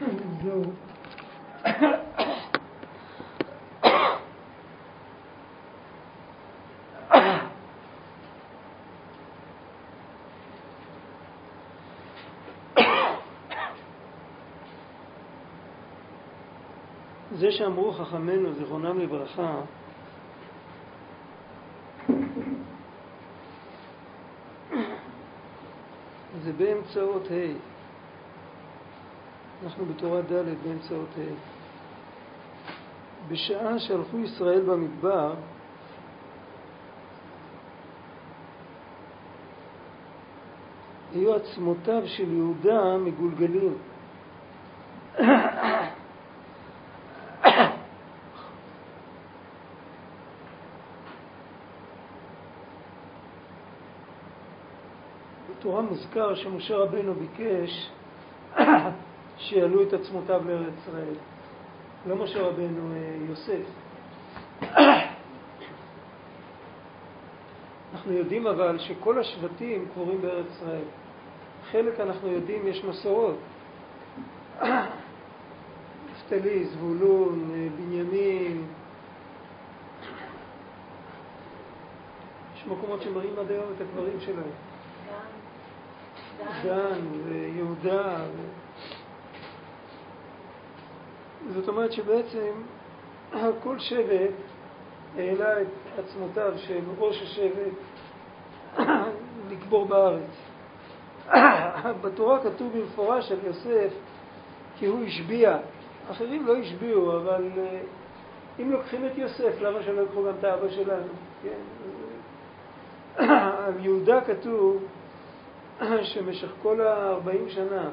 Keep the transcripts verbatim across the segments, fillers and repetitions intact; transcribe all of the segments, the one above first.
זהו. זה שאמרו חכמינו זיכרונם לברכה, זה באמצעות ה'. אנחנו בתורה ד' באמצעות ה'. בשעה שהלכו ישראל במדבר, היו עצמותיו של יהודה מגולגלים. בתורה מוזכר שמשה רבנו ביקש שיעלו את עצמותיו לארץ ישראל. לא משה רבנו, יוסף. אנחנו יודעים אבל שכל השבטים קבורים בארץ ישראל. חלק אנחנו יודעים יש מסורות. נפתלי, זבולון, בנימין. יש מקומות שמראים עד היום את הקברים שלהם. דן ויהודה. זאת אומרת שבעצם כל שבט העלה את עצמותיו של ראש השבט לקבור בארץ. בתורה כתוב במפורש על יוסף כי הוא השביע. אחרים לא השביעו, אבל אם לוקחים את יוסף, למה שלא יקחו גם את האבא שלנו? כן? על יהודה כתוב שמשך כל ה-ארבעים שנה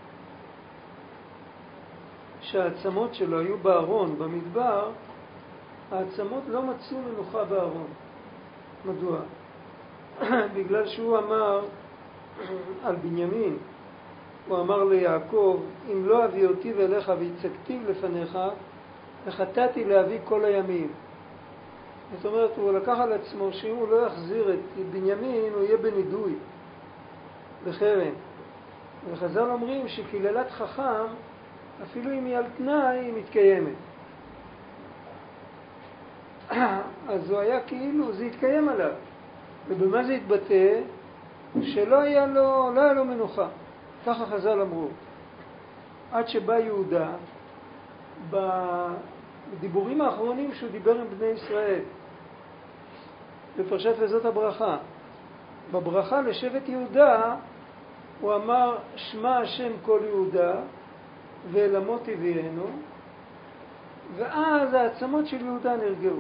שהעצמות שלו היו בארון, במדבר, העצמות לא מצאו מנוחה בארון. מדוע? בגלל שהוא אמר על בנימין, הוא אמר ליעקב, אם לא אביא אותי ואליך והצגתיו לפניך, וחטאתי להביא כל הימים. זאת אומרת, הוא לקח על עצמו שאם הוא לא יחזיר את בנימין, הוא יהיה בנידוי, בחרם. וחז"ל אומרים שקללת חכם, אפילו אם היא על תנאי, היא מתקיימת. אז הוא היה כאילו, זה התקיים עליו. ובמה זה התבטא? שלא היה לו, לא היה לו מנוחה. ככה חז"ל אמרו. עד שבא יהודה, בדיבורים האחרונים שהוא דיבר עם בני ישראל, בפרשת וזאת הברכה. בברכה לשבט יהודה, הוא אמר, שמע השם כל יהודה, ואל עמות תביאנו, ואז העצמות של יהודה נרגעו.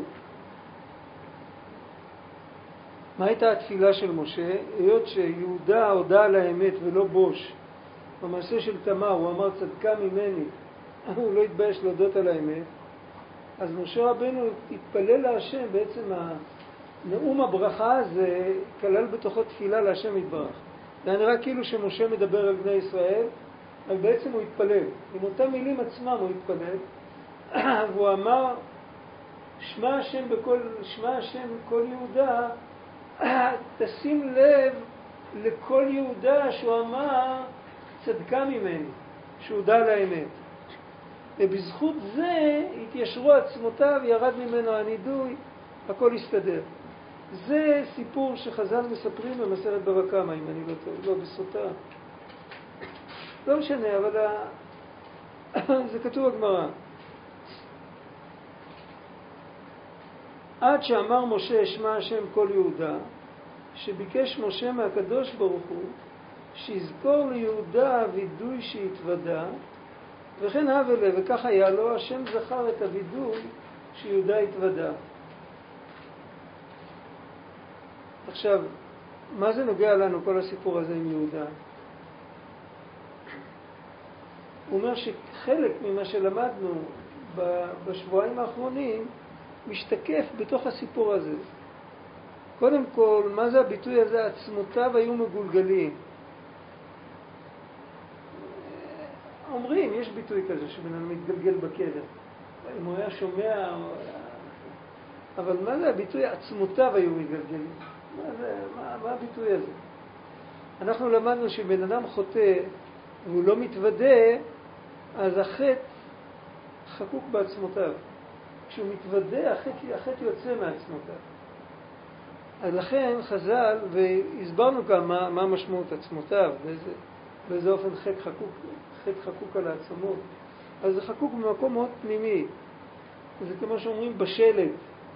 מה הייתה התפילה של משה? היות שיהודה הודע על האמת ולא בוש. במעשה של תמר הוא אמר צדקה ממני, הוא לא התבייש להודות על האמת. אז משה רבנו התפלל להשם, בעצם נאום הברכה הזה כלל בתוכו תפילה להשם יתברך. זה נראה כאילו שמשה מדבר על בני ישראל, אבל בעצם הוא התפלל. עם אותם מילים עצמם הוא התפלל, והוא אמר, שמע השם בכל, שמע השם כל יהודה, תשים לב לכל יהודה שהוא אמר צדקה ממני, שהוא דע לאמת. ובזכות זה התיישרו עצמותיו, ירד ממנו הנידוי, הכל הסתדר. זה סיפור שחז"ל מספרים במסכת בבא קמא, אם אני לא טועה, לא בסוטה. לא משנה, אבל זה כתוב בגמרא. עד שאמר משה שמע השם כל יהודה, שביקש משה מהקדוש ברוך הוא שיזכור ליהודה הווידוי שהתוודע, וכן הווה לב, וכך היה לו, השם זכר את הווידוי שיהודה התוודע. עכשיו, מה זה נוגע לנו כל הסיפור הזה עם יהודה? הוא אומר שחלק ממה שלמדנו בשבועיים האחרונים משתקף בתוך הסיפור הזה. קודם כל, מה זה הביטוי הזה? עצמותיו היו מגולגלים. אומרים, יש ביטוי כזה שבן אדם מתגלגל בקבר. אם הוא היה שומע, אבל מה זה הביטוי? עצמותיו היו מגלגלים. מה זה, מה, מה הביטוי הזה? אנחנו למדנו שבן אדם חוטא והוא לא מתוודה, אז החטא חקוק בעצמותיו. כשהוא מתוודה, החטא, החטא יוצא מעצמותיו. אז לכן חז"ל, והסברנו גם מה, מה משמעות עצמותיו, באיזה, באיזה אופן חטא חקוק, חטא חקוק על העצמות. אז זה חקוק במקום מאוד פנימי. זה כמו שאומרים בשלד.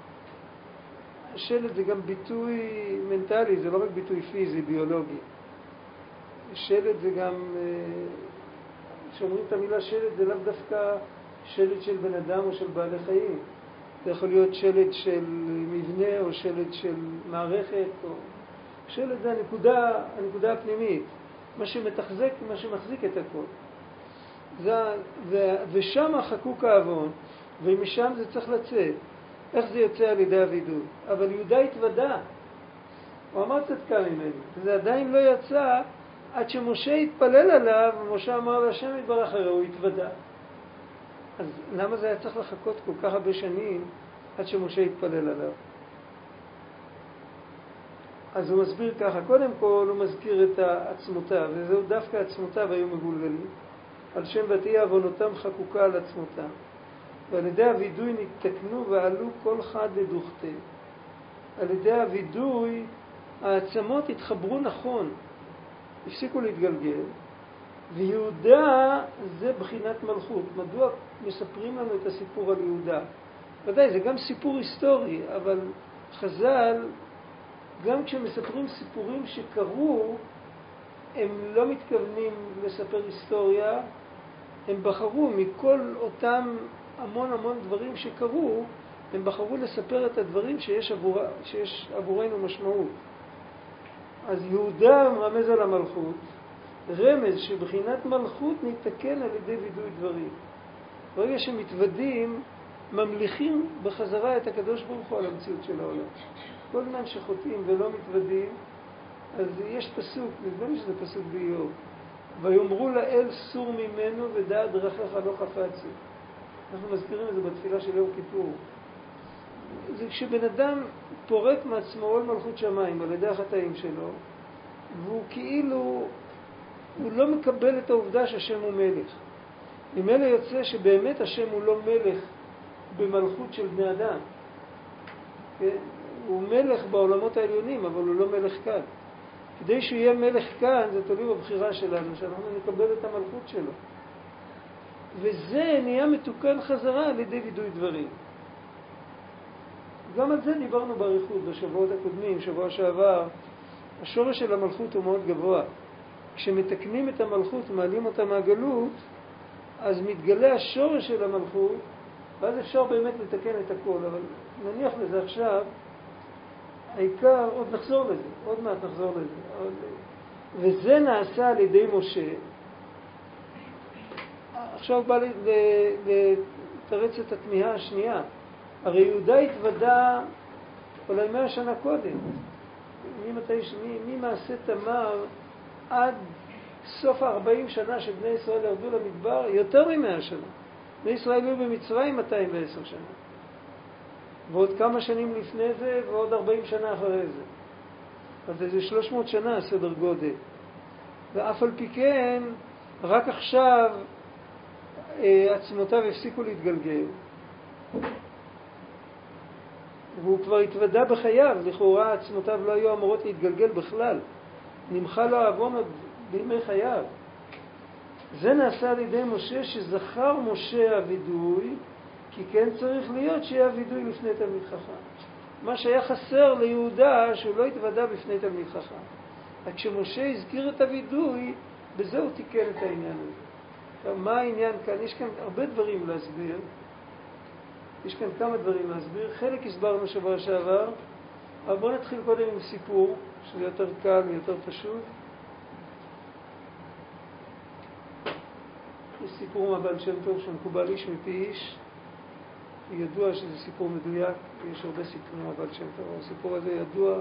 השלד זה גם ביטוי מנטלי, זה לא רק ביטוי פיזי, ביולוגי. שלד זה גם, כשאומרים את המילה שלד, זה לאו דווקא שלד של בן אדם או של בעלי חיים. זה יכול להיות שלד של מבנה או שלד של מערכת. או... שלד זה הנקודה, הנקודה הפנימית, מה שמתחזק, מה שמחזיק את הכל. זה, ו, ושם חקוק העוון, ומשם זה צריך לצאת. איך זה יוצא על ידי הווידוי? אבל יהודה התוודה. הוא אמר צדקה ממני. וזה עדיין לא יצא עד שמשה התפלל עליו, ומשה אמר להשם יתברך, הרי הוא התוודה. אז למה זה היה צריך לחכות כל כך הרבה שנים עד שמשה התפלל עליו? אז הוא מסביר ככה. קודם כל הוא מזכיר את עצמותיו, וזהו דווקא עצמותיו היו מגולגלים. על שם ותהיה עוונותם חקוקה על עצמותם. ועל ידי הווידוי נתקנו ועלו כל חד לדוכתם. על ידי הווידוי העצמות התחברו נכון, הפסיקו להתגלגל, ויהודה זה בחינת מלכות. מדוע מספרים לנו את הסיפור על יהודה? ודאי, זה גם סיפור היסטורי, אבל חז"ל, גם כשמספרים סיפורים שקרו, הם לא מתכוונים לספר היסטוריה, הם בחרו מכל אותם המון המון דברים שקרו, הם בחרו לספר את הדברים שיש, עבור, שיש עבורנו משמעות. אז יהודה מרמז על המלכות, רמז שבחינת מלכות ניתקן על ידי וידוי דברים. ברגע שמתוודים, ממליכים בחזרה את הקדוש ברוך הוא על המציאות של העולם. כל זמן שחוטאים ולא מתוודים, אז יש פסוק, נדמה לי שזה פסוק באיוב, ויאמרו לאל סור ממנו ודע דרכיך לא חפצי. אנחנו מזכירים את זה בתפילה של יום כיפור. זה כשבן אדם פורק מעצמו עול מלכות שמיים על ידי החטאים שלו, והוא כאילו, הוא לא מקבל את העובדה שהשם הוא מלך. ממילא יוצא שבאמת השם הוא לא מלך במלכות של בני אדם. כן? הוא מלך בעולמות העליונים, אבל הוא לא מלך כאן. כדי שהוא יהיה מלך כאן, זה תלוי בבחירה שלנו, שאנחנו נקבל את המלכות שלו. וזה נהיה מתוקן חזרה על ידי וידוי דברים. גם על זה דיברנו באריכות בשבועות הקודמים, שבוע שעבר. השורש של המלכות הוא מאוד גבוה. כשמתקנים את המלכות, מעלים אותה מהגלות, אז מתגלה השורש של המלכות, ואז אפשר באמת לתקן את הכל. אבל נניח לזה עכשיו, העיקר, עוד נחזור לזה, עוד מעט נחזור לזה. עוד... וזה נעשה על ידי משה. עכשיו בא לתרץ את התמיהה השנייה. הרי יהודה התוודה אולי מאה שנה קודם. ממעשה תמר עד סוף ה-ארבעים שנה שבני ישראל ירדו למדבר, יותר ממאה שנה. בני ישראל היו במצרים מאתיים ועשר שנה. ועוד כמה שנים לפני זה, ועוד ארבעים שנה אחרי זה. אז איזה שלוש מאות שנה סדר גודל. ואף על פי כן, רק עכשיו עצמותיו הפסיקו להתגלגל. והוא כבר התוודה בחייו, לכאורה עצמותיו לא היו אמורות להתגלגל בכלל. נמחה לו העוון עוד בימי חייו. זה נעשה על ידי משה, שזכר משה הווידוי, כי כן צריך להיות שיהיה הווידוי לפני תלמיד חכם. מה שהיה חסר ליהודה, שהוא לא התוודה בפני תלמיד חכם. רק כשמשה הזכיר את הווידוי, בזה הוא תיקן את העניין הזה. עכשיו, מה העניין כאן? יש כאן הרבה דברים להסביר. יש כאן כמה דברים להסביר. חלק הסברנו שבוע שעבר, אבל בואו נתחיל קודם עם סיפור, שזה יותר קל ויותר פשוט. יש סיפור מהבעל שם טוב שמקובל איש מפי איש. ידוע שזה סיפור מדויק, יש הרבה סיפורים מהבעל שם טוב. הסיפור הזה ידוע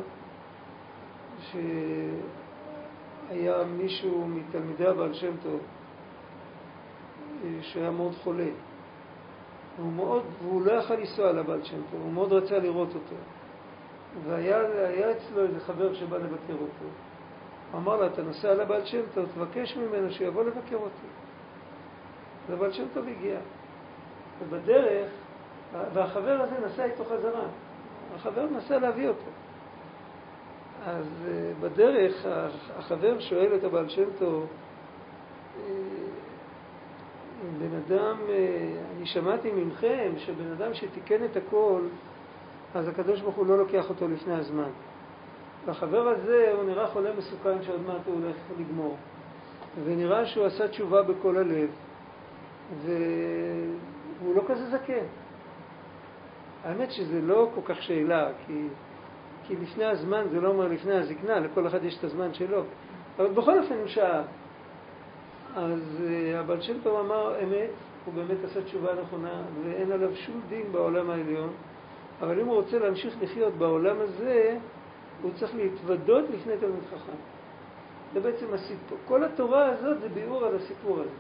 שהיה מישהו מתלמידי הבעל שם טוב שהיה מאוד חולה. והוא, מאוד, והוא לא יכל לנסוע לבעל שם טוב, הוא מאוד רצה לראות אותו. והיה היה אצלו איזה חבר שבא לבקר אותו. הוא אמר לה, אתה נוסע לבעל שם טוב, תבקש ממנו שיבוא לבקר אותי. אז הבעל שם טוב הגיע. ובדרך, והחבר הזה נסע איתו חזרה. החבר נסע להביא אותו. אז בדרך החבר שואל את הבעל שם טוב, בן אדם, אני שמעתי ממכם שבן אדם שתיקן את הכל, אז הקדוש ברוך הוא לא לוקח אותו לפני הזמן. והחבר הזה הוא נראה חולה מסוכן שעוד מעט הוא הולך לגמור. ונראה שהוא עשה תשובה בכל הלב, והוא לא כזה זקן. האמת שזה לא כל כך שאלה, כי, כי לפני הזמן זה לא אומר לפני הזקנה, לכל אחד יש את הזמן שלו. אבל בכל אופן הוא שאל. אז הבעל שם טוב אמר אמת, הוא באמת עשה תשובה נכונה, ואין עליו שום דין בעולם העליון, אבל אם הוא רוצה להמשיך לחיות בעולם הזה, הוא צריך להתוודות לפני תלמיד חכם. זה בעצם הסיפור. כל התורה הזאת זה ביאור על הסיפור הזה.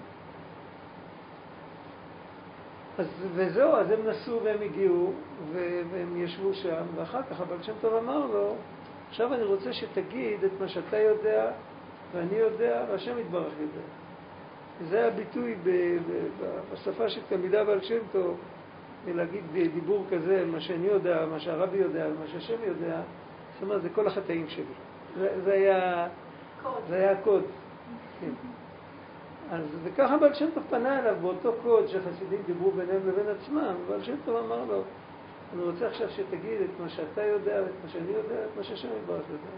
אז, וזהו, אז הם נסעו והם הגיעו, והם ישבו שם, ואחר כך הבעל שם טוב אמר לו, עכשיו אני רוצה שתגיד את מה שאתה יודע, ואני יודע, והשם יתברך יודע. זה הביטוי בשפה של תלמידה בעל שם טוב, להגיד דיבור כזה, מה שאני יודע, מה שהרבי יודע, מה שהשם יודע, זאת אומרת, זה כל החטאים שלי. זה, זה היה קוד. זה היה קוד. כן. אז וככה בעל שם טוב פנה אליו באותו קוד שחסידים דיברו ביניהם לבין עצמם, בעל שם טוב אמר לו, אני רוצה עכשיו שתגיד את מה שאתה יודע, את מה שאני יודע, את מה שהשם יתברך יודע.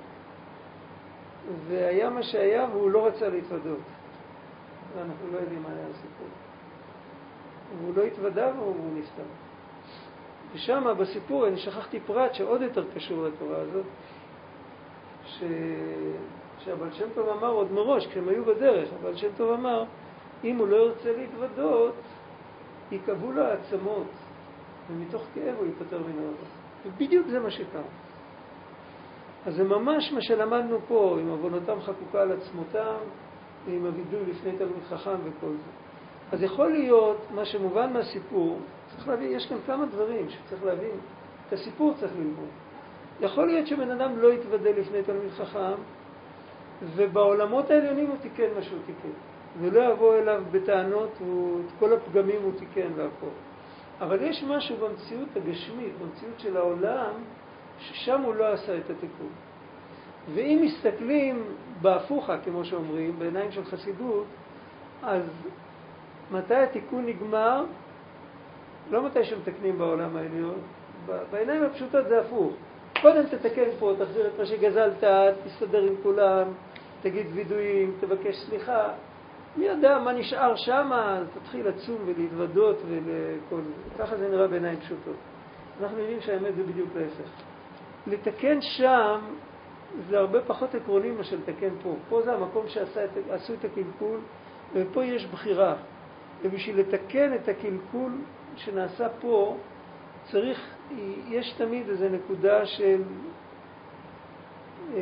והיה מה שהיה והוא לא רצה להתוודות. ואנחנו לא יודעים מה היה הסיפור. והוא לא התוודע והוא נפטר. ושם בסיפור אני שכחתי פרט שעוד יותר קשור לתורה הזאת, ש... שהבעל שם טוב אמר עוד מראש, כשהם היו בדרך, הבעל שם טוב אמר, אם הוא לא ירצה להתוודות, יקבו לו העצמות, ומתוך כאב הוא ייפטר מן העולם. ובדיוק זה מה שקרה. אז זה ממש מה שלמדנו פה, עם עוונותם חקוקה על עצמותם, עם הווידוי לפני תלמיד חכם וכל זה. אז יכול להיות, מה שמובן מהסיפור, צריך להבין, יש כאן כמה דברים שצריך להבין, את הסיפור צריך ללמוד. יכול להיות שבן אדם לא יתוודא לפני תלמיד חכם, ובעולמות העליונים הוא תיקן מה שהוא תיקן. ולא יבוא אליו בטענות, ואת כל הפגמים הוא תיקן והכל. אבל יש משהו במציאות הגשמית, במציאות של העולם, ששם הוא לא עשה את התיקון. ואם מסתכלים בהפוכה, כמו שאומרים, בעיניים של חסידות, אז מתי התיקון נגמר? לא מתי שמתקנים בעולם העליון. בעיניים הפשוטות זה הפוך. קודם תתקן פה, תחזיר את מה שגזלת, תסתדר עם כולם, תגיד וידויים, תבקש סליחה. מי יודע מה נשאר שם, אז תתחיל לצום ולהתוודות ולכל זה. ככה זה נראה בעיניים פשוטות. אנחנו יודעים שהאמת זה בדיוק להפך. לתקן שם זה הרבה פחות עקרוני מה שלתקן פה. פה זה המקום שעשו את הקלקול, ופה יש בחירה. ובשביל לתקן את הקלקול שנעשה פה, צריך, יש תמיד איזו נקודה של אה,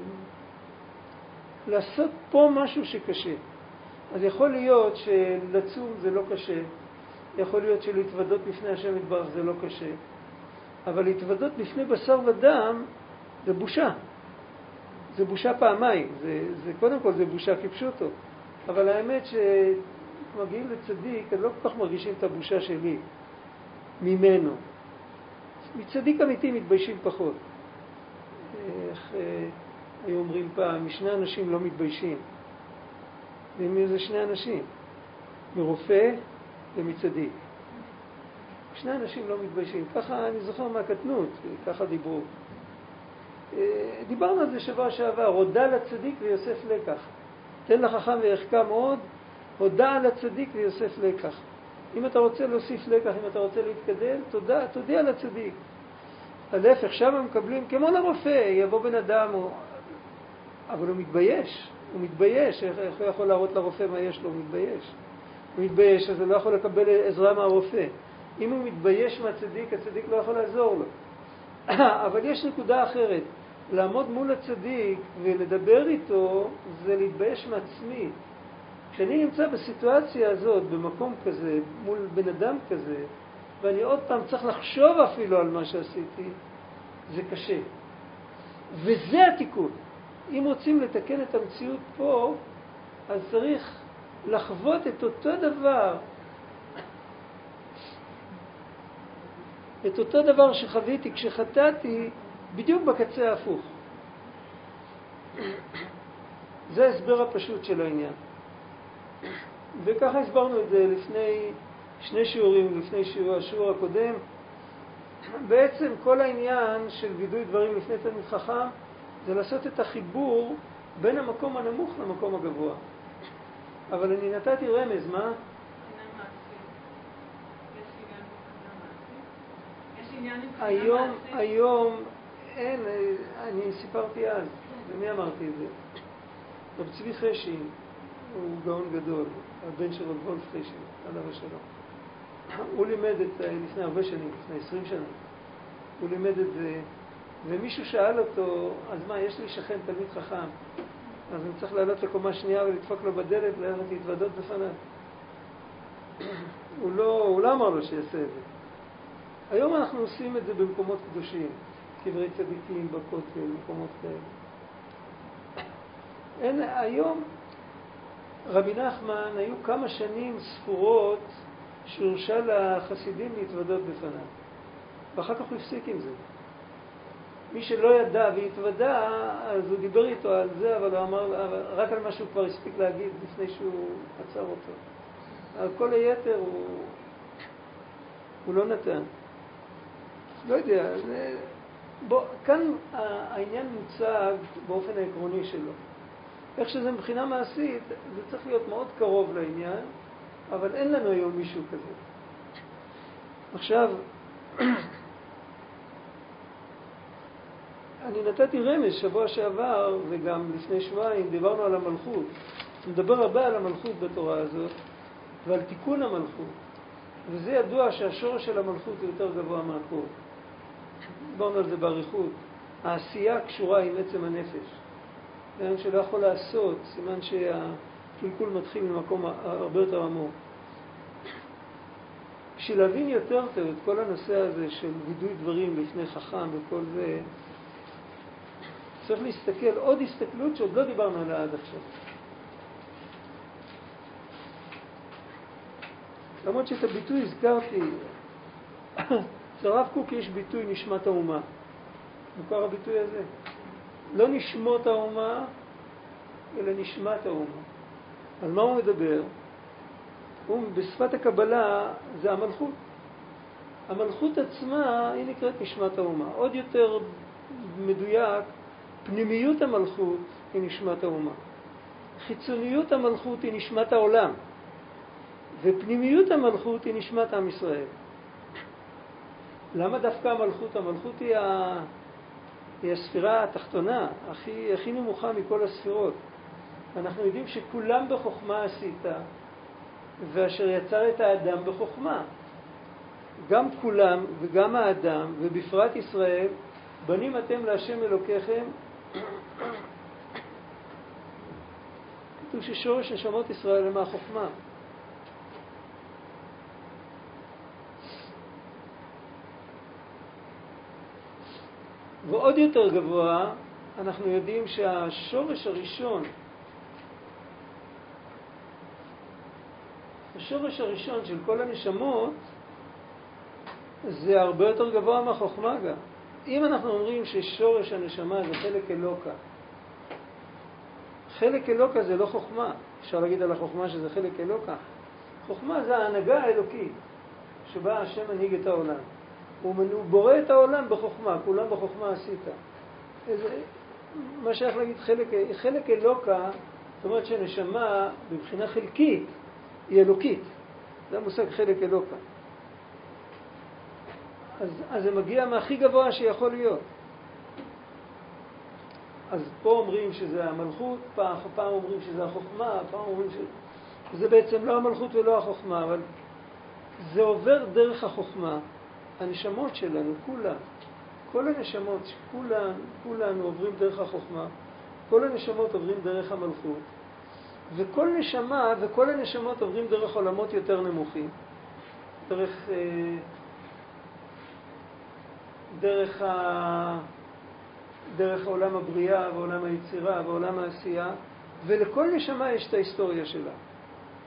לעשות פה משהו שקשה. אז יכול להיות שלצום זה לא קשה, יכול להיות שלהתוודות בפני השם יתברך זה לא קשה, אבל להתוודות בפני בשר ודם זה בושה. זה בושה פעמיים. זה, זה, קודם כל זה בושה כפשוטו. אבל האמת שמגיעים לצדיק, הם לא כל כך מרגישים את הבושה שלי ממנו. מצדיק אמיתי מתביישים פחות. איך היו אומרים פעם, משני אנשים לא מתביישים. ומי זה שני אנשים? מרופא ומצדיק. שני אנשים לא מתביישים. ככה אני זוכר מהקטנות, ככה דיברו. דיברנו על זה שבוע שעבר, הודע לצדיק ויוסף לקח. תן לחכם ויחכם עוד, הודע לצדיק ויוסף לקח. אם אתה רוצה להוסיף לקח, אם אתה רוצה להתקדם, תודה, תודיע לצדיק. הלפך, שם הם מקבלים, כמו לרופא, יבוא בן אדם, הוא... אבל הוא מתבייש, הוא מתבייש, איך הוא יכול להראות לרופא מה יש לו, הוא מתבייש. הוא מתבייש, אז הוא לא יכול לקבל עזרה מהרופא. אם הוא מתבייש מהצדיק, הצדיק לא יכול לעזור לו. אבל יש נקודה אחרת. לעמוד מול הצדיק ולדבר איתו, זה להתבייש מעצמי. כשאני נמצא בסיטואציה הזאת, במקום כזה, מול בן אדם כזה, ואני עוד פעם צריך לחשוב אפילו על מה שעשיתי, זה קשה. וזה התיקון. אם רוצים לתקן את המציאות פה, אז צריך לחוות את אותו דבר, את אותו דבר שחוויתי כשחטאתי, בדיוק בקצה ההפוך. זה ההסבר הפשוט של העניין. וככה הסברנו את זה לפני שני שיעורים, לפני שיעור, השיעור הקודם. בעצם כל העניין של וידוי דברים לפני תלמיד חכם זה לעשות את החיבור בין המקום הנמוך למקום הגבוה. אבל אני נתתי רמז, מה? היום, היום אין, אני סיפרתי אז, ומי אמרתי את זה? רב צבי חשין, הוא גאון גדול, הבן של רב וולף חשין, עליו השלום. הוא לימד את, לפני הרבה שנים, לפני עשרים שנה, הוא לימד את זה, ומישהו שאל אותו, אז מה, יש לי שכן תלמיד חכם, אז אני צריך לעלות לקומה שנייה ולדפוק לו בדלת, ללכת להתוודות בפניו. הוא לא, הוא לא אמר לו שיעשה את זה. היום אנחנו עושים את זה במקומות קדושים, קברי צדיקים, בכותל, מקומות כאלה. אין, היום רבי נחמן היו כמה שנים ספורות שהורשה לחסידים להתוודות בפניו. ואחר כך הוא הפסיק עם זה. מי שלא ידע והתוודע, אז הוא דיבר איתו על זה, אבל הוא אמר רק על מה שהוא כבר הספיק להגיד לפני שהוא עצר אותו. על כל היתר הוא, הוא לא נתן. לא יודע, זה, בוא, כאן העניין מוצג באופן העקרוני שלו. איך שזה מבחינה מעשית, זה צריך להיות מאוד קרוב לעניין, אבל אין לנו היום מישהו כזה. עכשיו, אני נתתי רמז שבוע שעבר, וגם לפני שבועיים, דיברנו על המלכות. נדבר הרבה על המלכות בתורה הזאת, ועל תיקון המלכות. וזה ידוע שהשורש של המלכות הוא יותר גבוה מהכל. דיברנו על זה בעריכות. העשייה קשורה עם עצם הנפש. סימן שלא יכול לעשות, סימן שהקלקול מתחיל ממקום הרבה יותר עמוק. בשביל להבין יותר טוב את כל הנושא הזה של וידוי דברים לפני חכם וכל זה, צריך להסתכל עוד הסתכלות שעוד לא דיברנו עליה עד עכשיו. למרות שאת הביטוי הזכרתי, אצל הרב קוק יש ביטוי נשמת האומה. מוכר הביטוי הזה? לא נשמות האומה, אלא נשמת האומה. על מה הוא מדבר? הוא בשפת הקבלה זה המלכות. המלכות עצמה היא נקראת נשמת האומה. עוד יותר מדויק, פנימיות המלכות היא נשמת האומה. חיצוניות המלכות היא נשמת העולם. ופנימיות המלכות היא נשמת עם ישראל. למה דווקא המלכות? המלכות היא, ה... היא הספירה התחתונה, הכי, הכי נמוכה מכל הספירות. אנחנו יודעים שכולם בחוכמה עשית, ואשר יצר את האדם בחוכמה. גם כולם וגם האדם, ובפרט ישראל, בנים אתם להשם אלוקיכם. כתוב ששורש נשמות ישראל הם מהחוכמה. ועוד יותר גבוה, אנחנו יודעים שהשורש הראשון, השורש הראשון של כל הנשמות, זה הרבה יותר גבוה מהחוכמה גם. אם אנחנו אומרים ששורש הנשמה זה חלק אלוקה, חלק אלוקה זה לא חוכמה. אפשר להגיד על החוכמה שזה חלק אלוקה. חוכמה זה ההנהגה האלוקית, שבה השם מנהיג את העולם. הוא בורא את העולם בחוכמה, כולם בחוכמה עשית. איזה, מה שייך להגיד חלק, חלק אלוקה, זאת אומרת שנשמה בבחינה חלקית היא אלוקית. זה המושג חלק אלוקה. אז, אז זה מגיע מהכי גבוה שיכול להיות. אז פה אומרים שזה המלכות, פעם, פעם אומרים שזה החוכמה, פעם אומרים שזה בעצם לא המלכות ולא החוכמה, אבל זה עובר דרך החוכמה. הנשמות שלנו, כולן, כל הנשמות, כולן, כולנו עוברים דרך החוכמה, כל הנשמות עוברים דרך המלכות, וכל נשמה וכל הנשמות עוברים דרך עולמות יותר נמוכים, דרך, דרך, ה, דרך עולם הבריאה ועולם היצירה ועולם העשייה, ולכל נשמה יש את ההיסטוריה שלה.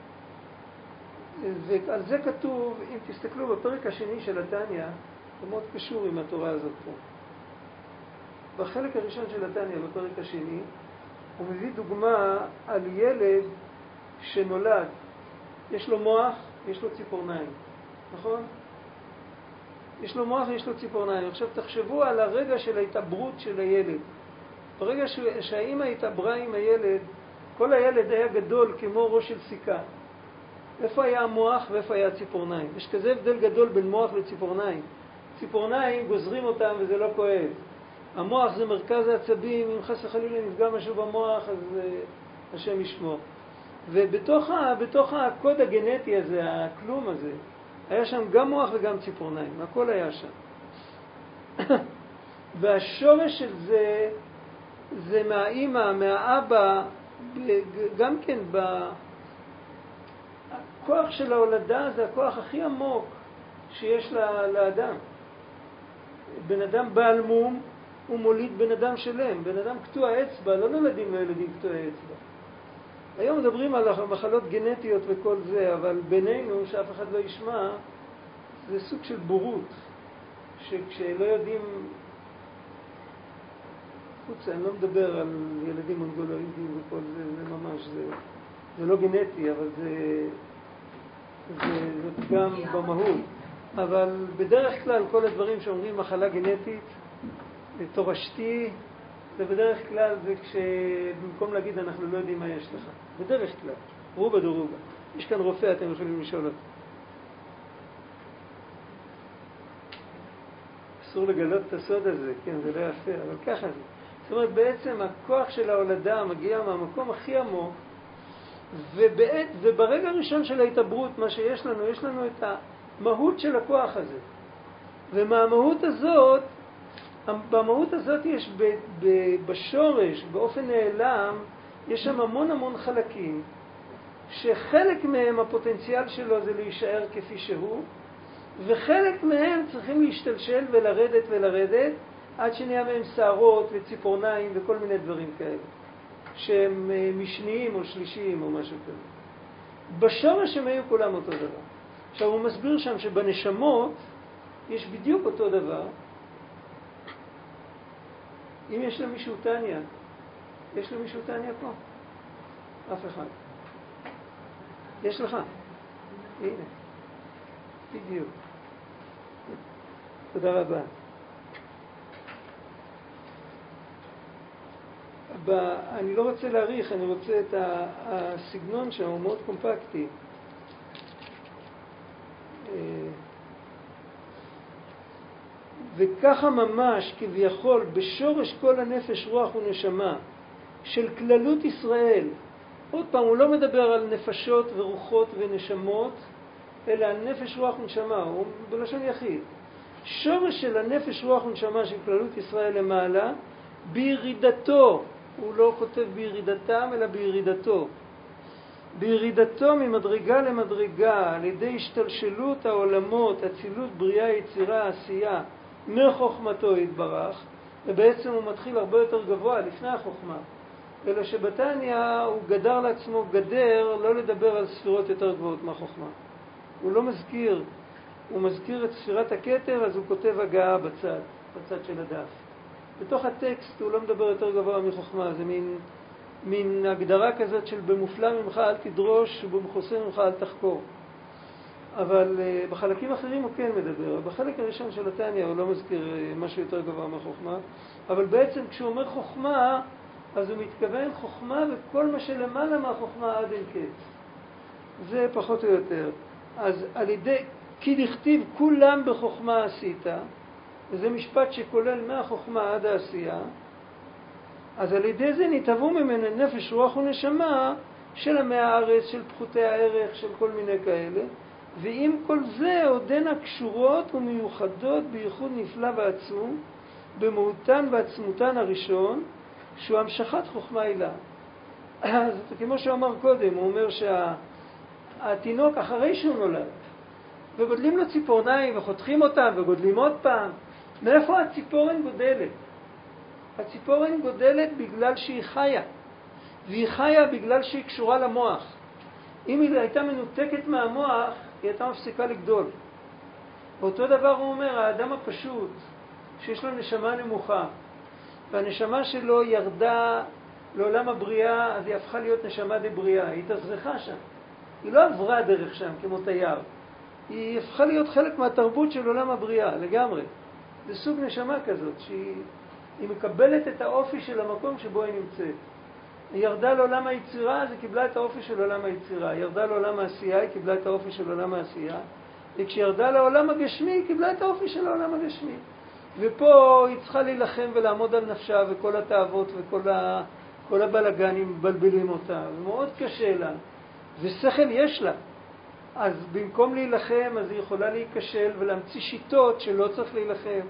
ועל זה כתוב, אם תסתכלו בפרק השני של התניא, זה מאוד קשור עם התורה הזאת פה. בחלק הראשון של התניא, בפרק השני, הוא מביא דוגמה על ילד שנולד. יש לו מוח, יש לו ציפורניים, נכון? יש לו מוח, יש לו ציפורניים. עכשיו תחשבו על הרגע של ההתעברות של הילד. ברגע שהאמא התעברה עם הילד, כל הילד היה גדול כמו ראש של סיכה. איפה היה המוח ואיפה היה הציפורניים? יש כזה הבדל גדול בין מוח לציפורניים. ציפורניים גוזרים אותם וזה לא כואב. המוח זה מרכז העצבים, אם חס וחלילה נפגע משהו במוח, אז uh, השם ישמור. ובתוך ה, בתוך הקוד הגנטי הזה, הכלום הזה, היה שם גם מוח וגם ציפורניים, הכל היה שם. והשורש של זה, זה מהאימא, מהאבא, גם כן בכוח של ההולדה, זה הכוח הכי עמוק שיש לאדם. בן אדם בעל מום, הוא מוליד בן אדם שלם. בן אדם קטוע אצבע, לא נולדים לילדים קטועי אצבע. היום מדברים על מחלות גנטיות וכל זה, אבל בינינו, שאף אחד לא ישמע, זה סוג של בורות. שכשלא יודעים, חוץ, אני לא מדבר על ילדים מונגולואידים וכל זה, זה ממש, זה, זה לא גנטי, אבל זה, זה, זה גם במהות. אבל בדרך כלל כל הדברים שאומרים מחלה גנטית, תורשתי, זה בדרך כלל זה כשבמקום להגיד אנחנו לא יודעים מה יש לך. בדרך כלל, רובה דרובה. יש כאן רופא, אתם יכולים לשאול אותו. אסור לגלות את הסוד הזה, כן, זה לא יפה, אבל ככה זה. זאת אומרת, בעצם הכוח של ההולדה מגיע מהמקום הכי עמוק, ובעת, וברגע הראשון של ההתעברות, מה שיש לנו, יש לנו את המהות של הכוח הזה. ומהמהות הזאת, במהות הזאת יש ב, ב, בשורש, באופן נעלם, יש שם המון המון חלקים, שחלק מהם הפוטנציאל שלו זה להישאר כפי שהוא, וחלק מהם צריכים להשתלשל ולרדת ולרדת, עד שנהיה מהם שערות וציפורניים וכל מיני דברים כאלה, שהם משניים או שלישיים או משהו כזה. בשורש הם היו כולם אותו דבר. עכשיו הוא מסביר שם שבנשמות יש בדיוק אותו דבר. אם יש למישהו תניא, יש למישהו תניא פה? אף אחד. יש לך? הנה. בדיוק. תודה רבה. אני לא רוצה להאריך, אני רוצה את הסגנון שם, הוא מאוד קומפקטי. וככה ממש כביכול בשורש כל הנפש רוח ונשמה של כללות ישראל, עוד פעם הוא לא מדבר על נפשות ורוחות ונשמות, אלא על נפש רוח ונשמה, הוא בלשון יחיד. שורש של הנפש רוח ונשמה של כללות ישראל למעלה, בירידתו, הוא לא כותב בירידתם אלא בירידתו, בירידתו ממדרגה למדרגה על ידי השתלשלות העולמות, הצילות, בריאה, יצירה, עשייה, מחוכמתו יתברך, ובעצם הוא מתחיל הרבה יותר גבוה לפני החוכמה, אלא שבתניא הוא גדר לעצמו גדר לא לדבר על ספירות יותר גבוהות מהחוכמה. הוא לא מזכיר, הוא מזכיר את ספירת הכתר, אז הוא כותב הגעה בצד, בצד של הדף. בתוך הטקסט הוא לא מדבר יותר גבוה מחוכמה, זה מין, מין הגדרה כזאת של במופלא ממך אל תדרוש ובמחוסר ממך אל תחקור. אבל uh, בחלקים אחרים הוא כן מדבר. בחלק הראשון של התניא הוא לא מזכיר uh, משהו יותר גבוה מהחוכמה, אבל בעצם כשהוא אומר חוכמה, אז הוא מתכוון חוכמה וכל מה שלמעלה מהחוכמה עד אין קץ. זה פחות או יותר. אז על ידי, כי דכתיב כולם בחוכמה עשית, וזה משפט שכולל מהחוכמה עד העשייה, אז על ידי זה נתהוו ממנו נפש רוח ונשמה של עמי הארץ, של פחותי הערך, של כל מיני כאלה, ועם כל זה עודנה קשורות ומיוחדות בייחוד נפלא ועצום, במהותן ועצמותן הראשון, שהוא המשכת חוכמה אילה. אז כמו שהוא אמר קודם, הוא אומר שהתינוק אחרי שהוא נולד, וגודלים לו ציפורניים וחותכים אותם וגודלים עוד פעם, מאיפה הציפורן גודלת? הציפורן גודלת בגלל שהיא חיה, והיא חיה בגלל שהיא קשורה למוח. אם היא הייתה מנותקת מהמוח, היא הייתה מפסיקה לגדול. ואותו דבר הוא אומר, האדם הפשוט, שיש לו נשמה נמוכה, והנשמה שלו ירדה לעולם הבריאה, אז היא הפכה להיות נשמה דבריאה, היא התאזרחה שם. היא לא עברה דרך שם כמו תייר. היא הפכה להיות חלק מהתרבות של עולם הבריאה, לגמרי. זה סוג נשמה כזאת, שהיא היא מקבלת את האופי של המקום שבו היא נמצאת. היא ירדה לעולם היצירה, אז היא קיבלה את האופי של עולם היצירה. היא ירדה לעולם העשייה, היא קיבלה את האופי של עולם העשייה. וכשירדה לעולם הגשמי, היא קיבלה את האופי של העולם הגשמי. ופה היא צריכה להילחם ולעמוד על נפשה, וכל התאוות וכל ה... כל הבלגנים מבלבלים אותה. ומאוד קשה לה. ושכל יש לה. אז במקום להילחם, אז היא יכולה להיכשל ולהמציא שיטות שלא צריך להילחם.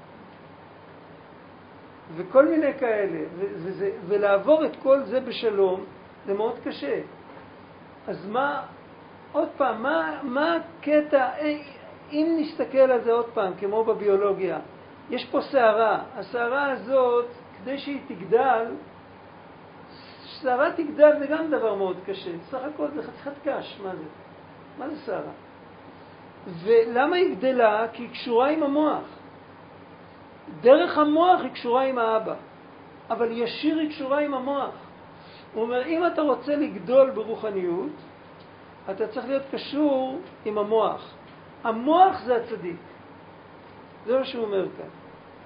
וכל מיני כאלה. ו- וזה, ולעבור את כל זה בשלום, זה מאוד קשה. אז מה, עוד פעם, מה, מה הקטע, אם נסתכל על זה עוד פעם, כמו בביולוגיה, יש פה שערה. השערה הזאת, כדי שהיא תגדל, שערה תגדל זה גם דבר מאוד קשה. סך הכל זה חתיכת קש, מה זה? מה זה שערה? ולמה היא גדלה? כי היא קשורה עם המוח. דרך המוח היא קשורה עם האבא, אבל ישיר היא קשורה עם המוח. הוא אומר, אם אתה רוצה לגדול ברוחניות, אתה צריך להיות קשור עם המוח. המוח זה הצדיק. זה מה שהוא אומר כאן.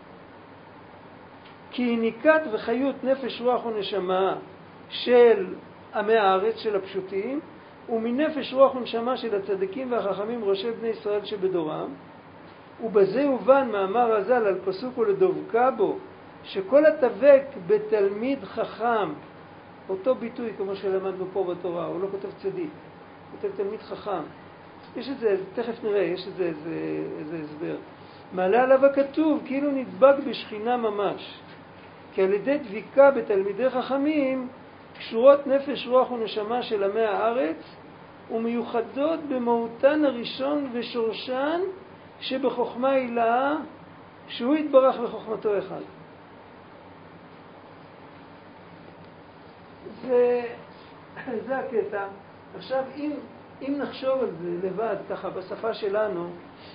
כי היא ניקת וחיות נפש רוח ונשמה של עמי הארץ, של הפשוטים, ומנפש רוח ונשמה של הצדיקים והחכמים ראשי בני ישראל שבדורם. ובזה הובן מאמר הז"ל על פסוק ולדבקה בו, שכל התווק בתלמיד חכם, אותו ביטוי כמו שלמדנו פה בתורה, הוא לא כותב צדיק, הוא כותב תלמיד חכם. יש את זה, תכף נראה, יש את זה איזה, איזה הסבר. מעלה עליו הכתוב כאילו נדבק בשכינה ממש, כי על ידי דביקה בתלמידי חכמים קשורות נפש רוח ונשמה של עמי הארץ ומיוחדות במהותן הראשון ושורשן שבחוכמה הילאה, שהוא יתברך בחוכמתו אחד. זה, זה הקטע. עכשיו, אם, אם נחשוב על זה לבד, ככה, בשפה שלנו,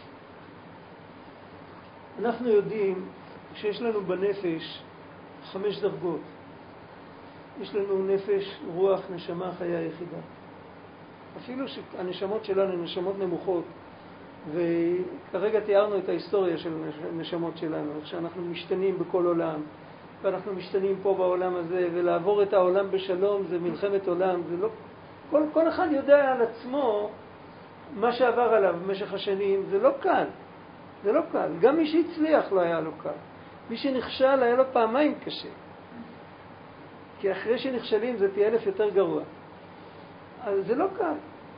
אנחנו יודעים שיש לנו בנפש חמש דרגות. יש לנו נפש, רוח, נשמה, חיה יחידה. אפילו שהנשמות שלנו הן נשמות נמוכות, וכרגע תיארנו את ההיסטוריה של הנשמות שלנו, איך שאנחנו משתנים בכל עולם, ואנחנו משתנים פה בעולם הזה, ולעבור את העולם בשלום זה מלחמת עולם, זה לא... כל, כל אחד יודע על עצמו מה שעבר עליו במשך השנים, זה לא קל, זה לא קל. גם מי שהצליח לא היה לו קל. מי שנכשל היה לו פעמיים קשה. כי אחרי שנכשלים זה פי אלף יותר גרוע. אז זה לא קל.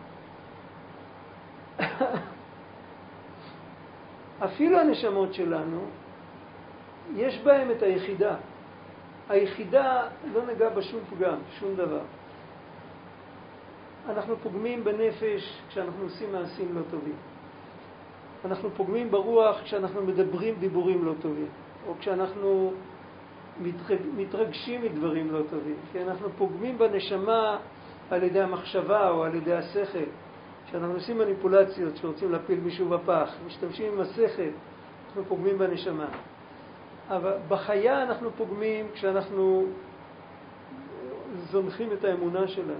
אפילו הנשמות שלנו, יש בהם את היחידה. היחידה לא נגע בשום פגם, שום דבר. אנחנו פוגמים בנפש כשאנחנו עושים מעשים לא טובים. אנחנו פוגמים ברוח כשאנחנו מדברים דיבורים לא טובים. או כשאנחנו מתרגשים מדברים לא טובים. כי אנחנו פוגמים בנשמה על ידי המחשבה או על ידי השכל. כשאנחנו עושים מניפולציות שרוצים להפיל מישהו בפח, משתמשים עם השכל, אנחנו פוגמים בנשמה. אבל בחיה אנחנו פוגמים כשאנחנו זונחים את האמונה שלנו.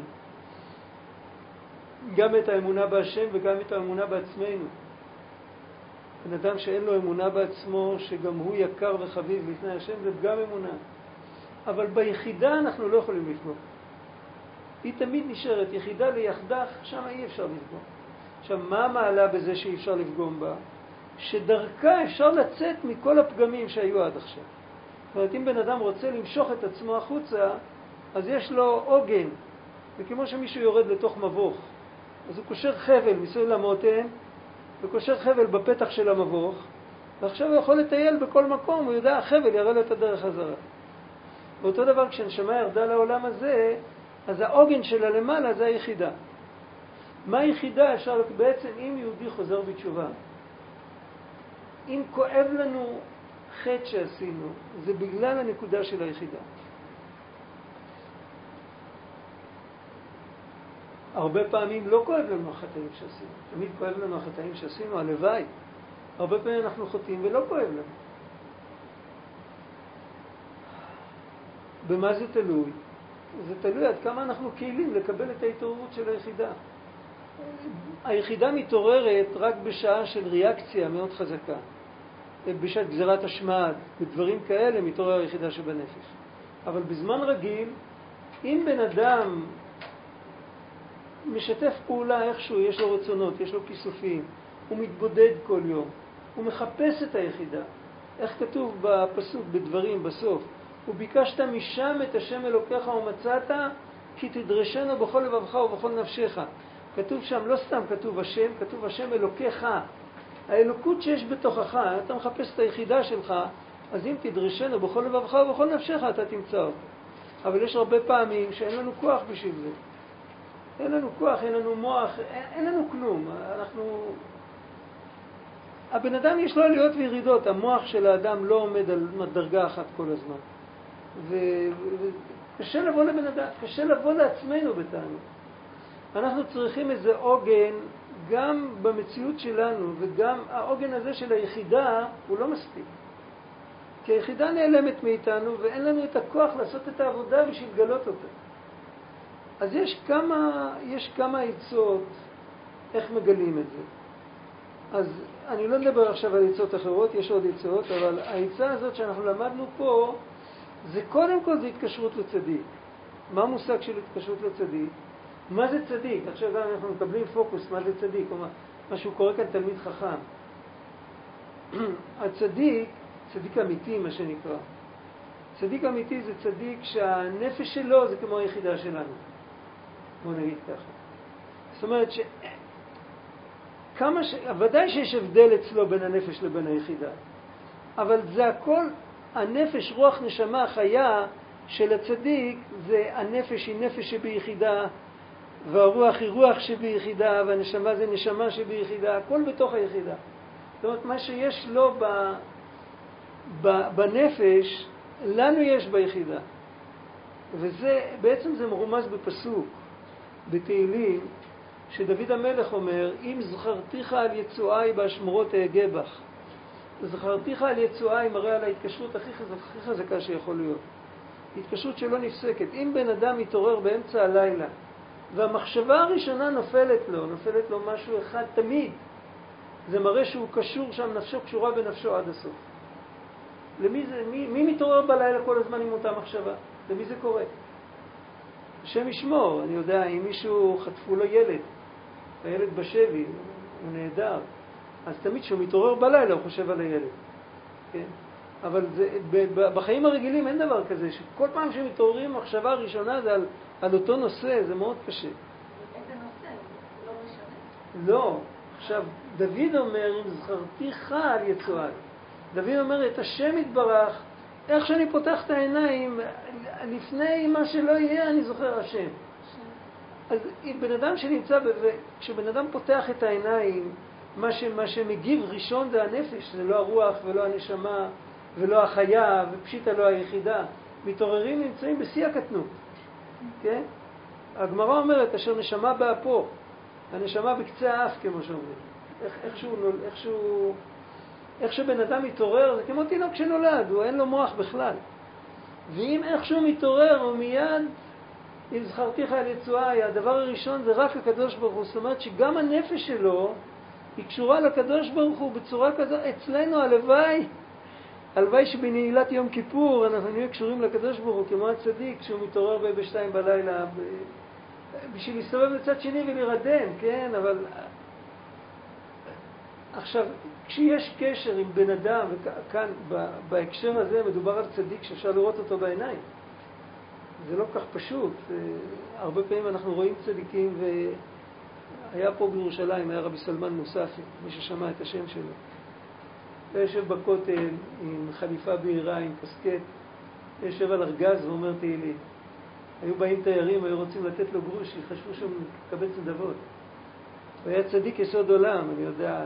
גם את האמונה בהשם וגם את האמונה בעצמנו. בן אדם שאין לו אמונה בעצמו, שגם הוא יקר וחביב לפני השם, זה גם אמונה. אבל ביחידה אנחנו לא יכולים לפגום. היא תמיד נשארת יחידה ליחדך, שם אי אפשר לפגום. עכשיו, מה המעלה בזה שאי אפשר לפגום בה? שדרכה אפשר לצאת מכל הפגמים שהיו עד עכשיו. זאת אומרת, אם בן אדם רוצה למשוך את עצמו החוצה, אז יש לו עוגן. וכמו שמישהו יורד לתוך מבוך, אז הוא קושר חבל מסביב למותן, וקושר חבל בפתח של המבוך, ועכשיו הוא יכול לטייל בכל מקום, הוא יודע, החבל יראה לו את הדרך חזרה. ואותו דבר, כשנשמה ירדה לעולם הזה, אז העוגן שלה למעלה זה היחידה. מה היחידה? אפשר בעצם, אם יהודי חוזר בתשובה, אם כואב לנו חטא שעשינו, זה בגלל הנקודה של היחידה. הרבה פעמים לא כואב לנו החטאים שעשינו. תמיד כואב לנו החטאים שעשינו, הלוואי. הרבה פעמים אנחנו חוטאים ולא כואב לנו. במה זה תלוי? זה תלוי עד כמה אנחנו קהילים לקבל את ההתעוררות של היחידה. היחידה מתעוררת רק בשעה של ריאקציה מאוד חזקה. בשעת גזירת השמד, בדברים כאלה מתעורר היחידה שבנפש. אבל בזמן רגיל, אם בן אדם משתף פעולה איכשהו, יש לו רצונות, יש לו כיסופים, הוא מתבודד כל יום, הוא מחפש את היחידה. איך כתוב בפסוק, בדברים, בסוף? וביקשת משם את השם אלוקיך ומצאת, כי תדרשנו בכל לבבך ובכל נפשך. כתוב שם, לא סתם כתוב השם, כתוב השם אלוקיך. האלוקות שיש בתוכך, אתה מחפש את היחידה שלך, אז אם תדרשנו בכל לבבך ובכל נפשך, אתה תמצא אותו. אבל יש הרבה פעמים שאין לנו כוח בשביל זה. אין לנו כוח, אין לנו מוח, אין, אין לנו כלום. אנחנו... הבן אדם יש לו עליות וירידות, המוח של האדם לא עומד על דרגה אחת כל הזמן. וקשה לבוא לבן אדם, קשה לבוא לעצמנו בטענות. אנחנו צריכים איזה עוגן, גם במציאות שלנו, וגם העוגן הזה של היחידה הוא לא מספיק. כי היחידה נעלמת מאיתנו ואין לנו את הכוח לעשות את העבודה בשביל לגלות אותה. אז יש כמה, יש כמה עצות איך מגלים את זה. אז אני לא מדבר עכשיו על עצות אחרות, יש עוד עצות, אבל העצה הזאת שאנחנו למדנו פה, זה קודם כל זה התקשרות לצדיק. מה המושג של התקשרות לצדיק? מה זה צדיק? עכשיו גם אנחנו מקבלים פוקוס, מה זה צדיק? או מה, מה שהוא קורא כאן תלמיד חכם. הצדיק, צדיק אמיתי מה שנקרא. צדיק אמיתי זה צדיק שהנפש שלו זה כמו היחידה שלנו. בוא נגיד ככה. זאת אומרת ש... כמה ש... ודאי שיש הבדל אצלו בין הנפש לבין היחידה. אבל זה הכל, הנפש, רוח, נשמה, חיה של הצדיק, זה הנפש היא נפש שביחידה, והרוח היא רוח שביחידה, והנשמה זה נשמה שביחידה, הכל בתוך היחידה. זאת אומרת, מה שיש לו ב... ב... בנפש, לנו יש ביחידה. וזה, בעצם זה מרומז בפסוק, בתהילים, שדוד המלך אומר, אם זכרתיך על יצואי באשמורות אהגה בך. זכרתיך על יצואי מראה על ההתקשרות הכי חזקה, הכי חזקה שיכול להיות. התקשרות שלא נפסקת. אם בן אדם מתעורר באמצע הלילה, והמחשבה הראשונה נופלת לו, נופלת לו משהו אחד תמיד, זה מראה שהוא קשור שם, נפשו קשורה בנפשו עד הסוף. למי זה, מי, מי מתעורר בלילה כל הזמן עם אותה מחשבה? למי זה קורה? השם ישמור, אני יודע, אם מישהו חטפו לו ילד, הילד בשבי, הוא נהדר, אז תמיד כשהוא מתעורר בלילה הוא חושב על הילד. כן? אבל זה, בחיים הרגילים אין דבר כזה, שכל פעם שמתעוררים מחשבה ראשונה זה על, על אותו נושא, זה מאוד קשה. איזה נושא? לא משנה? לא. עכשיו, דוד אומר, אם זכרתיך על יצואי. דוד אומר, את השם יתברך, איך שאני פותח את העיניים, לפני מה שלא יהיה, אני זוכר השם. אז בן אדם שנמצא, כשבן אדם פותח את העיניים, מה, ש, מה שמגיב ראשון זה הנפש, זה לא הרוח ולא הנשמה ולא החיה ופשיטה לא היחידה. מתעוררים נמצאים בשיא הקטנות. כן? הגמרא אומרת, אשר נשמה באפו, הנשמה בקצה האף כמו שאומרים. איך, איכשהו, איכשהו, איך שבן אדם מתעורר, זה כמו תינוק שנולד, הוא אין לו מוח בכלל. ואם איכשהו מתעורר, הוא מיד, אם זכרתיך על יצואי, הדבר הראשון זה רק הקדוש ברוך הוא. זאת אומרת שגם הנפש שלו היא קשורה לקדוש ברוך הוא בצורה כזו. אצלנו הלוואי, הלוואי שבנעילת יום כיפור אנחנו נהיה קשורים לקדוש ברוך הוא כמו הצדיק שהוא מתעורר בשתיים בלילה בשביל להסתובב לצד שני ולהירדם, כן? אבל עכשיו, כשיש קשר עם בן אדם, וכאן בהקשר הזה מדובר על צדיק שאפשר לראות אותו בעיניים, זה לא כך פשוט. הרבה פעמים אנחנו רואים צדיקים, והיה פה בירושלים, היה רבי סלמן מוספי, מי ששמע את השם שלו. הוא יושב בכותל עם חליפה בהירה, עם קסקט, יושב על ארגז ואומר תהילים. היו באים תיירים, היו רוצים לתת לו גרוש, חשבו שהוא מקבץ נדבות. הוא היה צדיק יסוד עולם, אני יודע,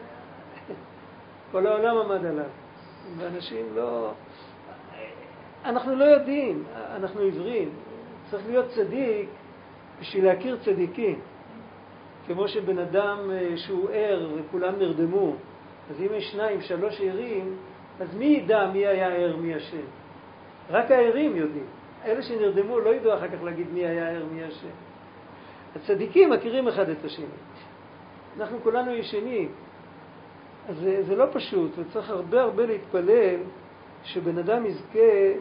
כל העולם עמד עליו. ואנשים לא... אנחנו לא יודעים, אנחנו עיוורים. צריך להיות צדיק, בשביל להכיר צדיקים. כמו שבן אדם שהוא ער וכולם נרדמו, אז אם יש שניים, שלוש ערים, אז מי ידע מי היה ער, מי ישן? רק הערים יודעים. אלה שנרדמו לא ידעו אחר כך להגיד מי היה ער, מי ישן. הצדיקים מכירים אחד את השני. אנחנו כולנו ישנים. אז זה, זה לא פשוט, וצריך הרבה הרבה להתפלל שבן אדם יזכה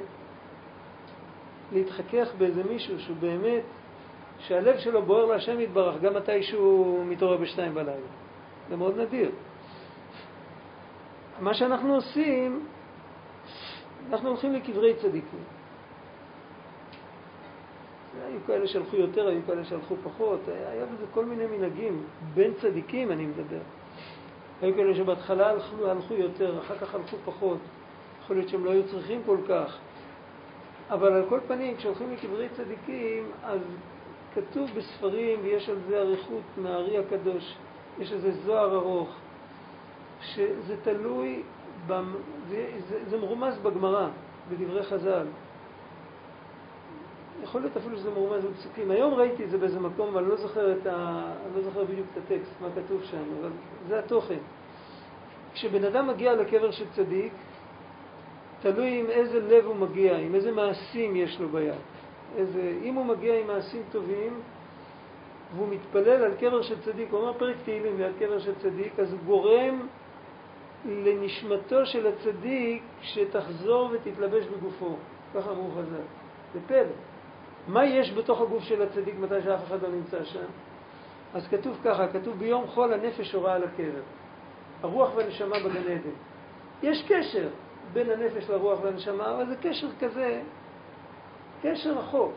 להתחכך באיזה מישהו שהוא באמת, שהלב שלו בוער להשם יתברך גם מתי שהוא מתעורר בשתיים בלילה. זה מאוד נדיר. מה שאנחנו עושים, אנחנו הולכים לקברי צדיקים. היו כאלה שהלכו יותר, היו כאלה שהלכו פחות, היה בזה כל מיני מנהגים, בין צדיקים אני מדבר. היו כאלה שבהתחלה הלכו, הלכו יותר, אחר כך הלכו פחות. יכול להיות שהם לא היו צריכים כל כך. אבל על כל פנים, כשהולכים לקברי צדיקים, אז כתוב בספרים, ויש על זה עריכות מהארי הקדוש, יש איזה זוהר ארוך, שזה תלוי, במ... זה, זה, זה מרומז בגמרא, בדברי חז"ל. יכול להיות אפילו שזה מרומז בפסוקים. היום ראיתי את זה באיזה מקום, אבל אני לא זוכר, את ה... אני לא זוכר בדיוק את הטקסט, מה כתוב שם, אבל זה התוכן. כשבן אדם מגיע לקבר של צדיק, תלוי עם איזה לב הוא מגיע, עם איזה מעשים יש לו ביד. איזה... אם הוא מגיע עם מעשים טובים, והוא מתפלל על קבר של צדיק, הוא אומר פרק תהילים ליד קבר של צדיק, אז הוא גורם לנשמתו של הצדיק שתחזור ותתלבש בגופו. ככה אמרו חז"ל. זה פלא. מה יש בתוך הגוף של הצדיק מתי שאף אחד לא נמצא שם? אז כתוב ככה, כתוב ביום חול הנפש הורה על הקבר. הרוח והנשמה בגן עדן. יש קשר בין הנפש לרוח והנשמה, אבל זה קשר כזה, קשר רחוק.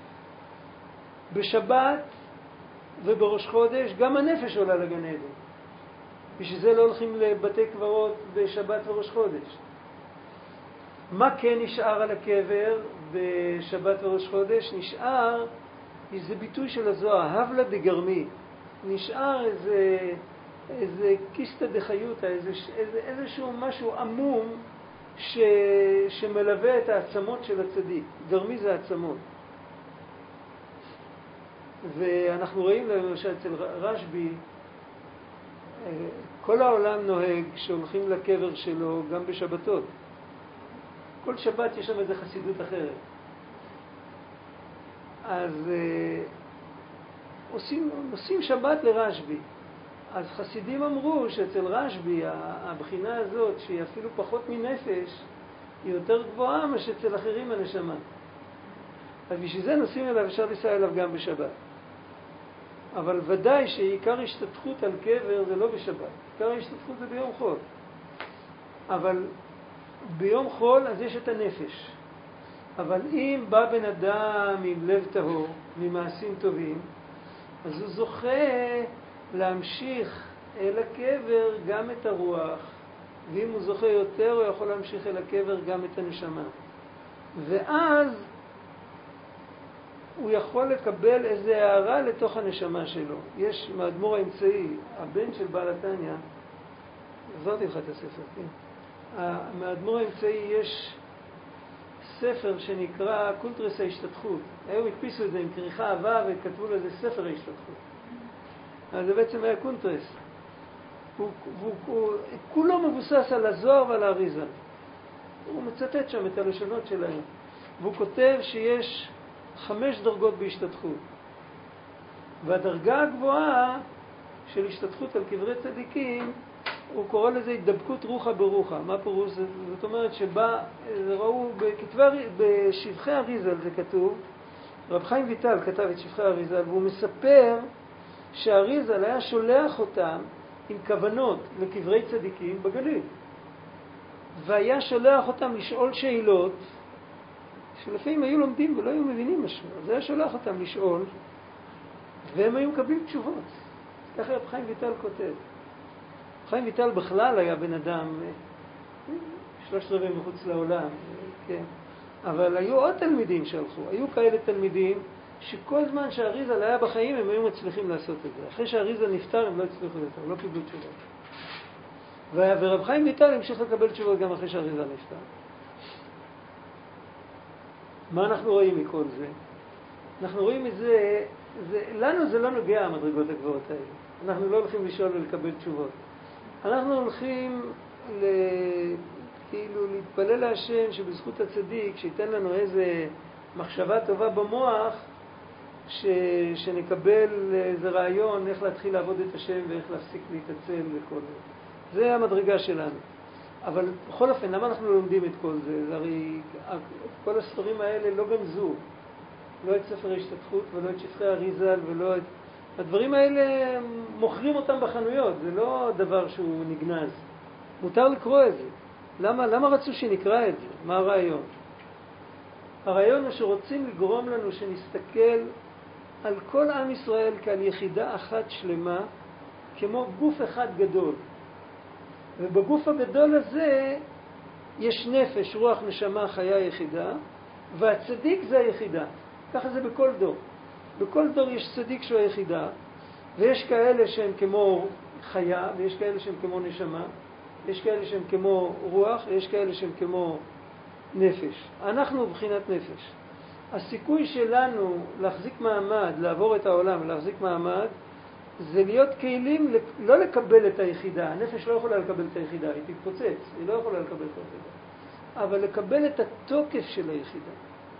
בשבת ובראש חודש גם הנפש עולה לגן עדן. בשביל זה לא הולכים לבתי קברות בשבת וראש חודש. מה כן נשאר על הקבר בשבת וראש חודש? נשאר איזה ביטוי של הזוהר, הבלה דגרמי. נשאר איזה, איזה קיסטה דחיותה, איזה, איזה, איזשהו משהו עמום ש, שמלווה את העצמות של הצדיק. גרמי זה העצמות. ואנחנו רואים למשל אצל רשב"י, כל העולם נוהג שהולכים לקבר שלו גם בשבתות. כל שבת יש שם איזו חסידות אחרת. אז אה, עושים, עושים שבת לרשב"י. אז חסידים אמרו שאצל רשב"י הבחינה הזאת, שהיא אפילו פחות מנפש, היא יותר גבוהה משאצל אחרים הנשמה. אז בשביל זה נוסעים אליו, אפשר לנסוע אליו גם בשבת. אבל ודאי שעיקר השתתפות על קבר זה לא בשבת. עיקר ההשתתפות זה ביום חול. אבל ביום חול אז יש את הנפש. אבל אם בא בן אדם עם לב טהור, ממעשים טובים, אז הוא זוכה להמשיך אל הקבר גם את הרוח, ואם הוא זוכה יותר הוא יכול להמשיך אל הקבר גם את הנשמה. ואז הוא יכול לקבל איזו הערה לתוך הנשמה שלו. יש מאדמו"ר האמצעי, הבן של בעל התניא, עזרתי לך את הספר, כן? מאדמו"ר האמצעי יש ספר שנקרא קונטרס ההשתתחות. היום הדפיסו את זה עם כריכה עבה וכתבו לזה ספר ההשתתחות. אז זה בעצם היה קונטרס. הוא, הוא, הוא, כולו מבוסס על הזוהר ועל האריזה. הוא מצטט שם את הלשונות שלהם. והוא כותב שיש חמש דרגות בהשתתחות. והדרגה הגבוהה של השתתפות על קברי צדיקים, הוא קורא לזה התדבקות רוחה ברוחה. מה פירוש? זאת אומרת שבא, ראו בכתבי, בשבחי אריזל זה כתוב, רב חיים ויטל כתב את שבחי אריזל, והוא מספר שאריזל היה שולח אותם עם כוונות לקברי צדיקים בגליל. והיה שולח אותם לשאול שאלות, שלפעמים היו לומדים ולא היו מבינים משהו. אז היה שולח אותם לשאול, והם היו מקבלים תשובות. ככה רב חיים ויטל כותב. חיים ויטל בכלל היה בן אדם שלושת רבעי מחוץ לעולם, כן. אבל היו עוד תלמידים שהלכו. היו כאלה תלמידים שכל זמן שהאריזל היה בחיים הם היו מצליחים לעשות את זה. אחרי שהאריזל נפטר הם לא הצליחו יותר, לא קיבלו תשובות. ורב חיים ויטל המשיך לקבל תשובות גם אחרי שהאריזל נפטר. מה אנחנו רואים מכל זה? אנחנו רואים את זה זה, לנו זה לא נוגע המדרגות הגבוהות האלה. אנחנו לא הולכים לשאול ולקבל תשובות. אנחנו הולכים ל... כאילו להתפלל להשם שבזכות הצדיק, שייתן לנו איזה מחשבה טובה במוח, ש... שנקבל איזה רעיון איך להתחיל לעבוד את השם ואיך להפסיק להתעצל וכל זה. זה המדרגה שלנו. אבל בכל אופן, למה אנחנו לומדים את כל זה? זה הרי כל הספרים האלה לא גנזו. לא את ספר ההשתתפות ולא את שפחי אריזל ולא את... הדברים האלה מוכרים אותם בחנויות, זה לא דבר שהוא נגנז. מותר לקרוא את זה. למה, למה רצו שנקרא את זה? מה הרעיון? הרעיון הוא שרוצים לגרום לנו שנסתכל על כל עם ישראל כעל יחידה אחת שלמה, כמו גוף אחד גדול. ובגוף הגדול הזה יש נפש, רוח, נשמה, חיה יחידה, והצדיק זה היחידה. ככה זה בכל דור. בכל דור יש צדיק שהוא היחידה, ויש כאלה שהם כמו חיה, ויש כאלה שהם כמו נשמה, יש כאלה שהם כמו רוח, ויש כאלה שהם כמו נפש. אנחנו בבחינת נפש. הסיכוי שלנו להחזיק מעמד, לעבור את העולם ולהחזיק מעמד, זה להיות כלים לא לקבל את היחידה. הנפש לא יכולה לקבל את היחידה, היא תתפוצץ, היא לא יכולה לקבל את היחידה. אבל לקבל את התוקף של היחידה.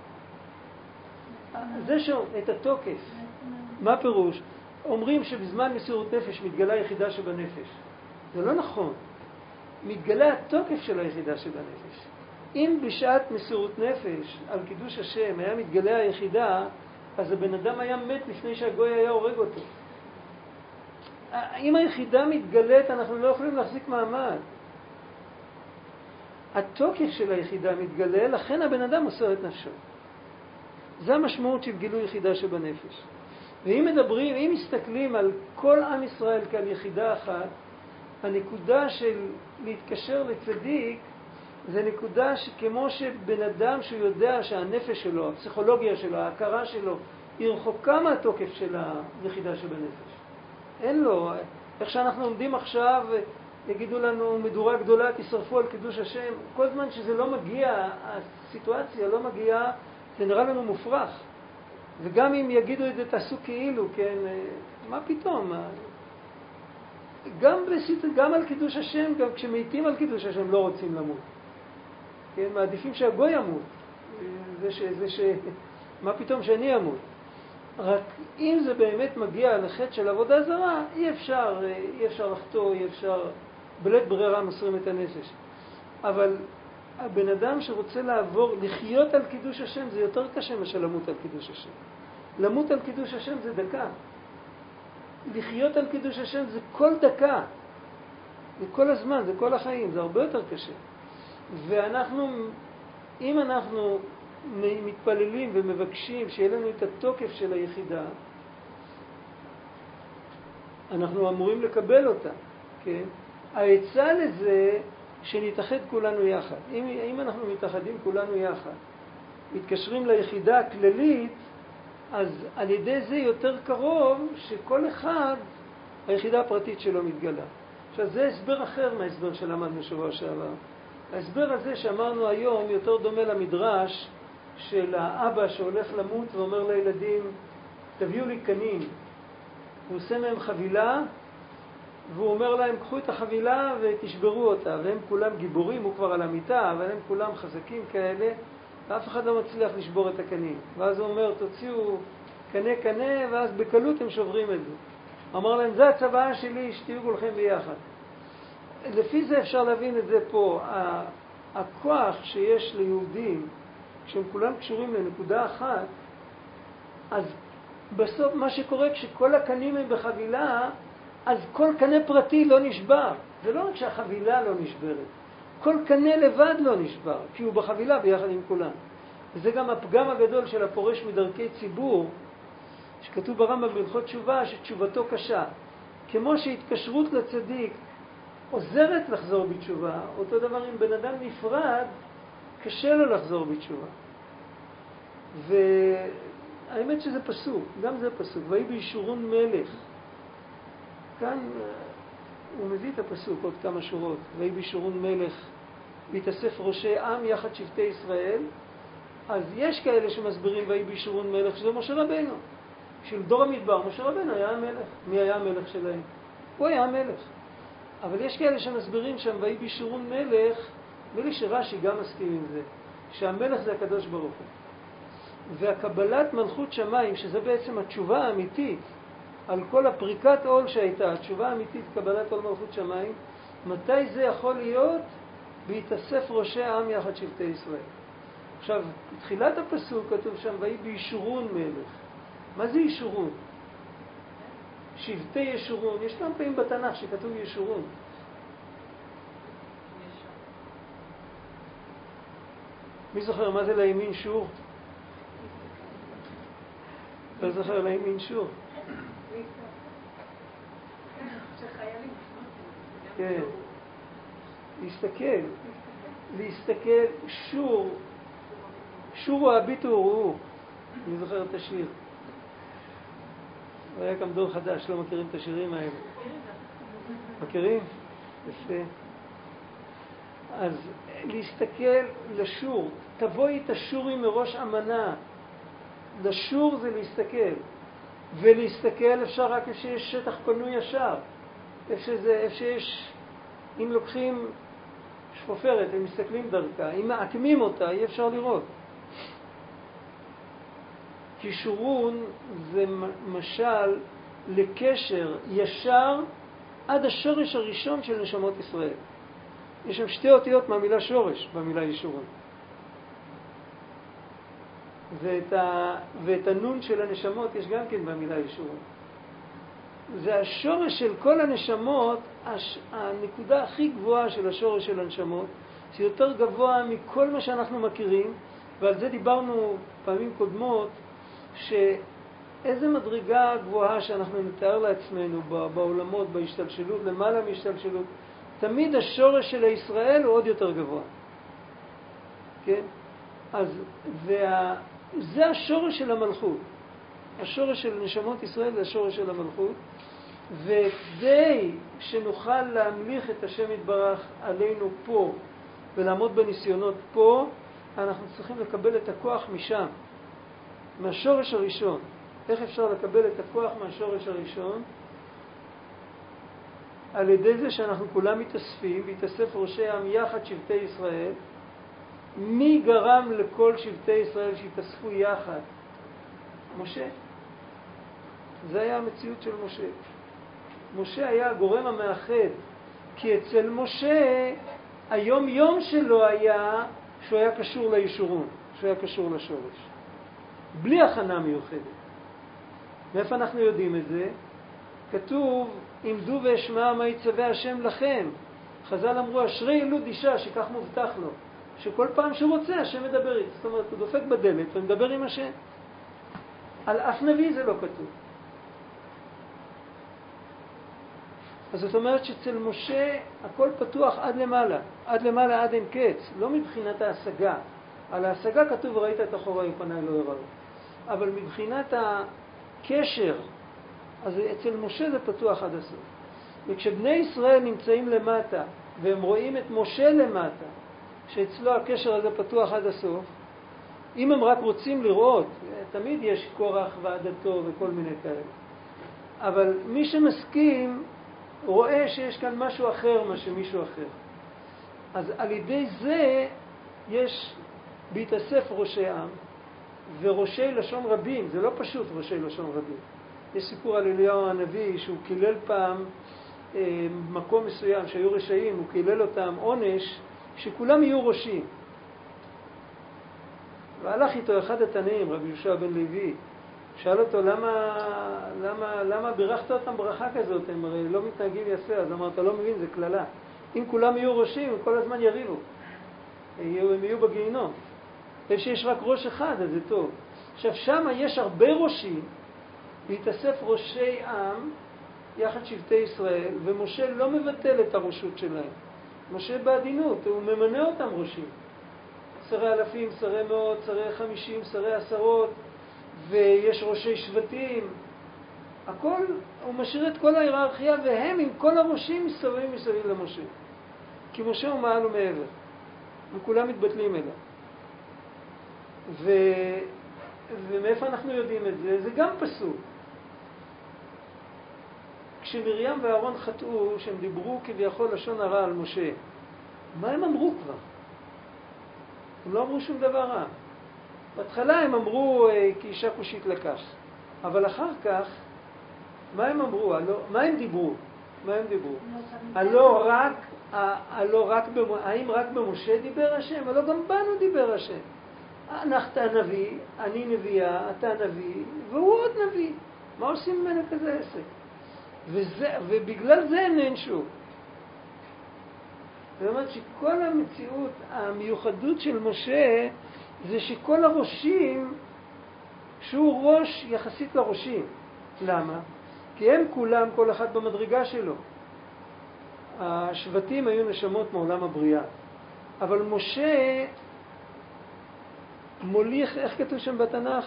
זה שום, את התוקף. מה פירוש? אומרים שבזמן מסירות נפש מתגלה היחידה שבנפש. זה לא נכון. מתגלה התוקף של היחידה שבנפש. אם בשעת מסירות נפש על קידוש השם היה מתגלה היחידה, אז הבן אדם היה מת לפני שהגוי היה הורג אותו. אם היחידה מתגלית, אנחנו לא יכולים להחזיק מעמד. התוקף של היחידה מתגלה, לכן הבן אדם מוסר את נפשו. זה המשמעות של גילוי יחידה שבנפש. ואם מדברים, אם מסתכלים על כל עם ישראל כעל יחידה אחת, הנקודה של להתקשר לצדיק, זה נקודה שכמו שבן אדם שהוא יודע שהנפש שלו, הפסיכולוגיה שלו, ההכרה שלו, היא רחוקה מהתוקף של היחידה שבנפש. אין לו, איך שאנחנו עומדים עכשיו, יגידו לנו מדורה גדולה, תשרפו על קידוש השם, כל זמן שזה לא מגיע, הסיטואציה לא מגיעה, זה נראה לנו מופרך. וגם אם יגידו את זה, תעשו כאילו, כן, מה פתאום? גם, בסיט, גם על קידוש השם, גם כשמתים על קידוש השם לא רוצים למות. כן, מעדיפים שהגוי ימות. זה ש, זה ש, מה פתאום שאני אמות? רק אם זה באמת מגיע לחטא של עבודה זרה, אי אפשר, אי אפשר לחטוא, אי אפשר, בלית ברירה מוסרים את הנפש. אבל הבן אדם שרוצה לעבור, לחיות על קידוש השם, זה יותר קשה מאשר למות על קידוש השם. למות על קידוש השם זה דקה. לחיות על קידוש השם זה כל דקה. זה כל הזמן, זה כל החיים, זה הרבה יותר קשה. ואנחנו, אם אנחנו מתפללים ומבקשים שיהיה לנו את התוקף של היחידה, אנחנו אמורים לקבל אותה, כן? העצה לזה שנתאחד כולנו יחד. אם, אם אנחנו מתאחדים כולנו יחד, מתקשרים ליחידה הכללית, אז על ידי זה יותר קרוב שכל אחד, היחידה הפרטית שלו מתגלה. עכשיו זה הסבר אחר מההסבר שלמדנו שבוע שעבר. ההסבר הזה שאמרנו היום יותר דומה למדרש של האבא שהולך למות ואומר לילדים, תביאו לי קנים. הוא עושה מהם חבילה, והוא אומר להם, קחו את החבילה ותשברו אותה. והם כולם גיבורים, הוא כבר על המיטה, אבל הם כולם חזקים כאלה, ואף אחד לא מצליח לשבור את הקנים. ואז הוא אומר, תוציאו קנה קנה, ואז בקלות הם שוברים את זה. אמר להם, זה הצבאה שלי, שתהיו כולכם ביחד. לפי זה אפשר להבין את זה פה. הכוח שיש ליהודים, כשהם כולם קשורים לנקודה אחת, אז בסוף מה שקורה כשכל הקנים הם בחבילה, אז כל קנה פרטי לא נשבר. זה לא רק שהחבילה לא נשברת, כל קנה לבד לא נשבר, כי הוא בחבילה ביחד עם כולם. וזה גם הפגם הגדול של הפורש מדרכי ציבור, שכתוב ברמב"ם בהלכות תשובה, שתשובתו קשה. כמו שהתקשרות לצדיק עוזרת לחזור בתשובה, אותו דבר אם בן אדם נפרד, קשה לו לחזור בתשובה. והאמת שזה פסוק, גם זה פסוק, ויהי בישורון מלך. כאן הוא מביא את הפסוק עוד כמה שורות, ויהי בישורון מלך, והתאסף ראשי עם יחד שבטי ישראל. אז יש כאלה שמסבירים ויהי בישורון מלך, שזה משה רבנו. של דור המדבר, משה רבנו היה המלך. מי היה המלך שלהם? הוא היה המלך. אבל יש כאלה שמסבירים שם, ויהי בישורון מלך, נדמה שרש"י גם מסכים עם זה, שהמלך זה הקדוש ברוך הוא. והקבלת מלכות שמיים, שזה בעצם התשובה האמיתית, על כל הפריקת עול שהייתה, התשובה האמיתית, קבלת עול מלכות שמיים, מתי זה יכול להיות? בהתאסף ראשי העם יחד שבטי ישראל. עכשיו, בתחילת הפסוק כתוב שם, ויהי בישורון מלך. מה זה ישורון? שבטי ישורון. יש כמה פעמים בתנ"ך שכתוב ישורון. מי זוכר מה זה לימין שור? לא זוכר לימין שור. כן. להסתכל. להסתכל. שור. שור הוא הביט וראו. אני זוכר את השיר. היה גם דור חדש, לא מכירים את השירים האלה. מכירים? יפה. אז להסתכל לשור. תבואי את השורים מראש אמנה. לשור זה להסתכל. ולהסתכל אפשר רק איפה שיש שטח פנוי ישר. איפה שזה, איפה שיש, אם לוקחים שפופרת ומסתכלים דרכה, אם מעקמים אותה, אי אפשר לראות. קישורון זה משל לקשר ישר עד השורש הראשון של נשמות ישראל. יש שם שתי אותיות מהמילה שורש במילה ישורון. ואת, ה, ואת הנון של הנשמות יש גם כן במילה ישורון. זה השורש של כל הנשמות, הש, הנקודה הכי גבוהה של השורש של הנשמות, שיותר גבוה מכל מה שאנחנו מכירים, ועל זה דיברנו פעמים קודמות, שאיזה מדרגה גבוהה שאנחנו נתאר לעצמנו בעולמות, בהשתלשלות, למעלה מהשתלשלות, תמיד השורש של הישראל הוא עוד יותר גבוה. כן? אז וה, זה השורש של המלכות. השורש של נשמות ישראל זה השורש של המלכות. וכדי שנוכל להמליך את השם יתברך עלינו פה ולעמוד בניסיונות פה, אנחנו צריכים לקבל את הכוח משם, מהשורש הראשון. איך אפשר לקבל את הכוח מהשורש הראשון? על ידי זה שאנחנו כולם מתאספים, והתאסף ראשי העם יחד שבטי ישראל. מי גרם לכל שבטי ישראל שהתאספו יחד? משה. זה היה המציאות של משה. משה היה הגורם המאחד, כי אצל משה היום יום שלו היה שהוא היה קשור לישורון, שהוא היה קשור לשורש. בלי הכנה מיוחדת. מאיפה אנחנו יודעים את זה? כתוב, עמדו ואשמע מה יצווה השם לכם. חז"ל אמרו, אשרי ילוד אישה שכך מובטח לו. שכל פעם שהוא רוצה, השם מדבר איתו. זאת אומרת, הוא דופק בדלת ומדבר עם השם. על אף נביא זה לא כתוב. אז זאת אומרת שאצל משה הכל פתוח עד למעלה. עד למעלה, עד אין קץ. לא מבחינת ההשגה. על ההשגה כתוב, ראית את אחורי ופניי לא יראו. אבל מבחינת הקשר, אז אצל משה זה פתוח עד הסוף. וכשבני ישראל נמצאים למטה, והם רואים את משה למטה, שאצלו הקשר הזה פתוח עד הסוף, אם הם רק רוצים לראות, תמיד יש קורח ועדתו וכל מיני כאלה. אבל מי שמסכים, רואה שיש כאן משהו אחר מה שמישהו אחר. אז על ידי זה יש בהתאסף ראשי עם, וראשי לשון רבים, זה לא פשוט ראשי לשון רבים. יש סיפור על אליהו הנביא שהוא קילל פעם אה, מקום מסוים שהיו רשעים, הוא קילל אותם עונש שכולם יהיו ראשים. והלך איתו אחד התנאים, רבי יהושע בן לוי, שאל אותו למה, למה, למה בירכת אותם ברכה כזאת, הם הרי לא מתנהגים יפה, אז אמר, אתה לא מבין, זה כללה. אם כולם יהיו ראשים, הם כל הזמן יריבו, הם יהיו בגיהינום. איפה שיש רק ראש אחד, אז זה טוב. עכשיו, שם יש הרבה ראשים, והתאסף ראשי עם, יחד שבטי ישראל, ומשה לא מבטל את הראשות שלהם. משה בעדינות, הוא ממנה אותם ראשים. שרי אלפים, שרי מאות, שרי חמישים, שרי עשרות, ויש ראשי שבטים. הכל, הוא משאיר את כל ההיררכיה, והם עם כל הראשים מסתובבים מסביב למשה. כי משה הוא מעל ומעבר, וכולם מתבטלים אליו. ו... ומאיפה אנחנו יודעים את זה? זה גם פסוק. כשמרים ואהרון חטאו, שהם דיברו כביכול לשון הרע על משה, מה הם אמרו כבר? הם לא אמרו שום דבר רע. בהתחלה הם אמרו כי אישה כושית לקח. אבל אחר כך, מה הם אמרו? הלא, מה הם דיברו? מה הם דיברו? הלא רק, הלא רק, האם רק במשה דיבר השם? הלא גם בנו דיבר השם. אתה נביא, אני נביאה, אתה נביא, והוא עוד נביא. מה עושים ממנו כזה עסק? וזה, ובגלל זה הם נענשו. זאת אומרת שכל המציאות, המיוחדות של משה, זה שכל הראשים, שהוא ראש יחסית לראשים. למה? כי הם כולם, כל אחד במדרגה שלו. השבטים היו נשמות מעולם הבריאה. אבל משה מוליך, איך כתוב שם בתנ"ך?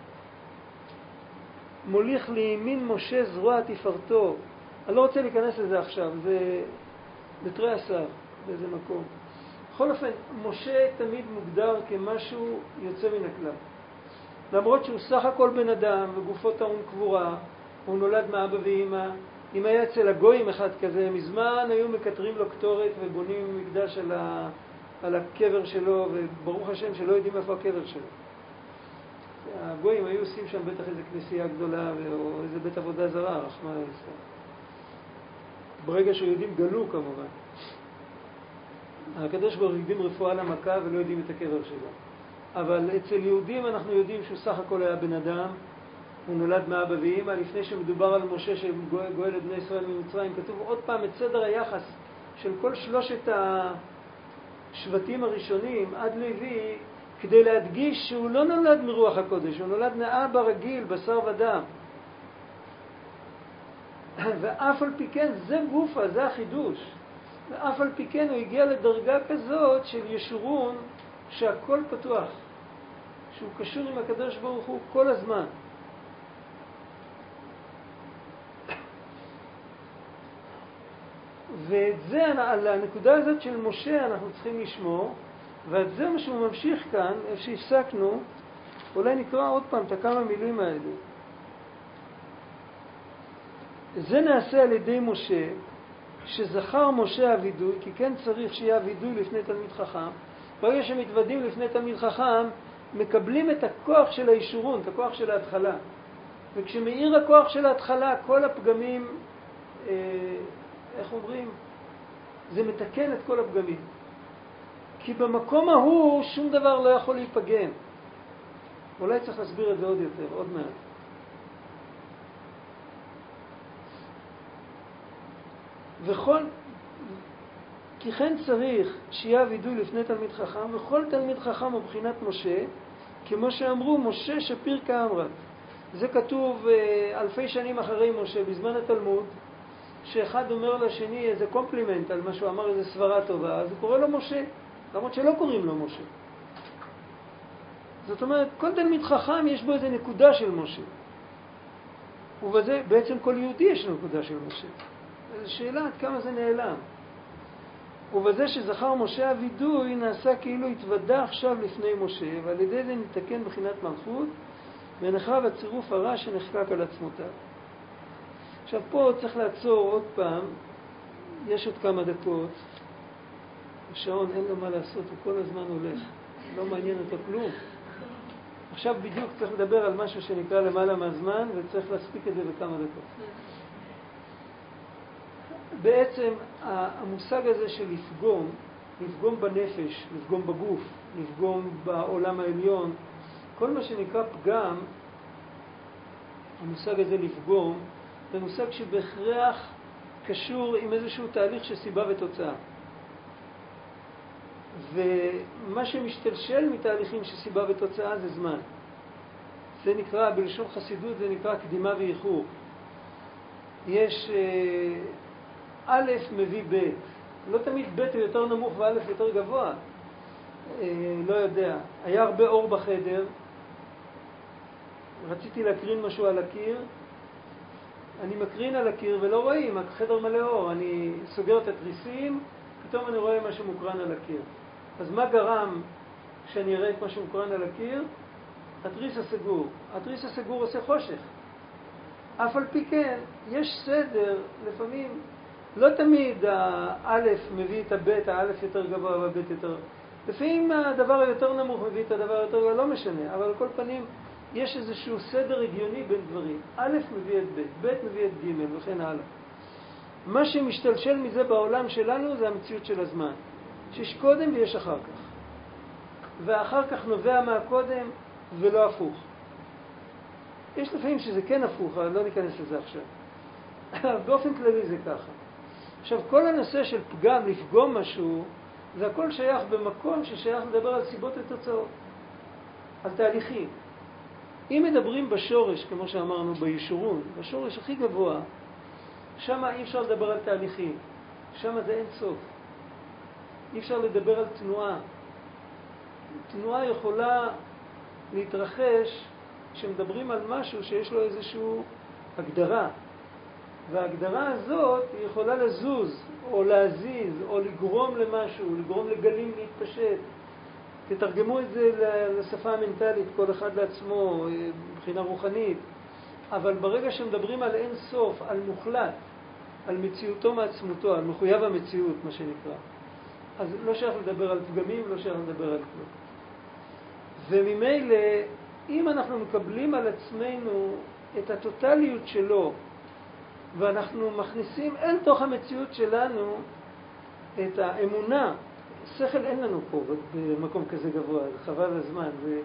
מוליך לימין משה זרוע תפארתו. אני לא רוצה להיכנס לזה עכשיו, זה בתרי עשר, באיזה מקום. בכל אופן, משה תמיד מוגדר כמשהו יוצא מן הכלל. למרות שהוא סך הכל בן אדם וגופו טעון קבורה, הוא נולד מאבא ואמא. אם היה אצל הגויים אחד כזה, מזמן היו מקטרים לו קטורת ובונים מקדש על, ה... על הקבר שלו, וברוך השם שלא יודעים איפה הקבר שלו. הגויים היו עושים שם בטח איזו כנסייה גדולה או איזה בית עבודה זרה, רחמנא ליצלן. ברגע שיודעים גלו כמובן. הקדוש ברוך הוא יודעים רפואה למכה ולא יודעים את הקבר שלו. אבל אצל יהודים אנחנו יודעים שהוא סך הכל היה בן אדם, הוא נולד מאבא ואמא. לפני שמדובר על משה שגואל את בני ישראל ממצרים, כתוב עוד פעם את סדר היחס של כל שלושת השבטים הראשונים עד לוי, כדי להדגיש שהוא לא נולד מרוח הקודש, הוא נולד מאבא רגיל, בשר ודם. ואף על פי כן, זה גופה, זה החידוש. ואף על פי כן הוא הגיע לדרגה כזאת של ישורון, שהכל פתוח, שהוא קשור עם הקדוש ברוך הוא כל הזמן. ואת זה, על הנקודה הזאת של משה אנחנו צריכים לשמור, ואת זה מה שהוא ממשיך כאן, איפה שהפסקנו. אולי נקרא עוד פעם את הכמה מילים האלה. זה נעשה על ידי משה, שזכר משה אבידוי, כי כן צריך שיהיה אבידוי לפני תלמיד חכם. ברגע שמתוודים לפני תלמיד חכם, מקבלים את הכוח של האישורון, את הכוח של ההתחלה. וכשמאיר הכוח של ההתחלה, כל הפגמים, אה, איך אומרים? זה מתקן את כל הפגמים. כי במקום ההוא שום דבר לא יכול להיפגם. אולי צריך להסביר את זה עוד יותר, עוד מעט. וכל, כי כן צריך שיהיה וידוי לפני תלמיד חכם, וכל תלמיד חכם הוא בחינת משה, כמו שאמרו, משה שפיר כאמרת. זה כתוב אלפי שנים אחרי משה, בזמן התלמוד, שאחד אומר לשני איזה קומפלימנט על מה שהוא אמר, איזה סברה טובה, אז הוא קורא לו משה, למרות שלא קוראים לו משה. זאת אומרת, כל תלמיד חכם יש בו איזה נקודה של משה. ובזה בעצם כל יהודי יש נקודה של משה. זו שאלה עד כמה זה נעלם. ובזה שזכר משה אבידוי נעשה כאילו התוודע עכשיו לפני משה, ועל ידי זה נתקן בחינת מלכות, ונחרב הצירוף הרע שנחקק על עצמותיו. עכשיו פה צריך לעצור עוד פעם, יש עוד כמה דקות, השעון אין לו מה לעשות, הוא כל הזמן הולך, לא מעניין אותו כלום. עכשיו בדיוק צריך לדבר על משהו שנקרא למעלה מהזמן, וצריך להספיק את זה בכמה דקות. בעצם המושג הזה של לפגום, לפגום בנפש, לפגום בגוף, לפגום בעולם העליון, כל מה שנקרא פגם, המושג הזה לפגום, זה מושג שבהכרח קשור עם איזשהו תהליך של סיבה ותוצאה. ומה שמשתלשל מתהליכים של סיבה ותוצאה זה זמן. זה נקרא, בלשון חסידות זה נקרא קדימה ואיחור. יש א' מביא ב', לא תמיד ב' הוא יותר נמוך וא' יותר גבוה, לא יודע. היה הרבה אור בחדר, רציתי להקרין משהו על הקיר, אני מקרין על הקיר ולא רואים, החדר מלא אור, אני סוגר את התריסים, פתאום אני רואה משהו מוקרן על הקיר. אז מה גרם שאני אראה את משהו מוקרן על הקיר? התריס הסגור. התריס הסגור עושה חושך. אף על פי כן, יש סדר, לפעמים, לא תמיד האלף מביא את הבית, האלף יותר גבוה והבית יותר... לפעמים הדבר היותר נמוך מביא את הדבר היותר גבוה, לא משנה, אבל על כל פנים יש איזשהו סדר הגיוני בין דברים. א' מביא את ב', ב' מביא את ג' וכן הלאה. מה שמשתלשל מזה בעולם שלנו זה המציאות של הזמן. שיש קודם ויש אחר כך. ואחר כך נובע מהקודם ולא הפוך. יש לפעמים שזה כן הפוך, אבל לא ניכנס לזה עכשיו. באופן כללי זה ככה. עכשיו, כל הנושא של פגם, לפגום משהו, זה הכל שייך במקום ששייך לדבר על סיבות ותוצאות, על תהליכים. אם מדברים בשורש, כמו שאמרנו, בישורון, בשורש הכי גבוה, שם אי אפשר לדבר על תהליכים. שם זה אין סוף. אי אפשר לדבר על תנועה. תנועה יכולה להתרחש כשמדברים על משהו שיש לו איזושהי הגדרה. וההגדרה הזאת היא יכולה לזוז, או להזיז, או לגרום למשהו, לגרום לגלים להתפשט. תתרגמו את זה לשפה המנטלית, כל אחד לעצמו, מבחינה רוחנית. אבל ברגע שמדברים על אין סוף, על מוחלט, על מציאותו מעצמותו, על מחויב המציאות, מה שנקרא, אז לא שייך לדבר על פגמים, לא שייך לדבר על כלום. וממילא, אם אנחנו מקבלים על עצמנו את הטוטליות שלו, ואנחנו מכניסים אל תוך המציאות שלנו את האמונה, שכל אין לנו פה במקום כזה גבוה, זה חבל הזמן, זה...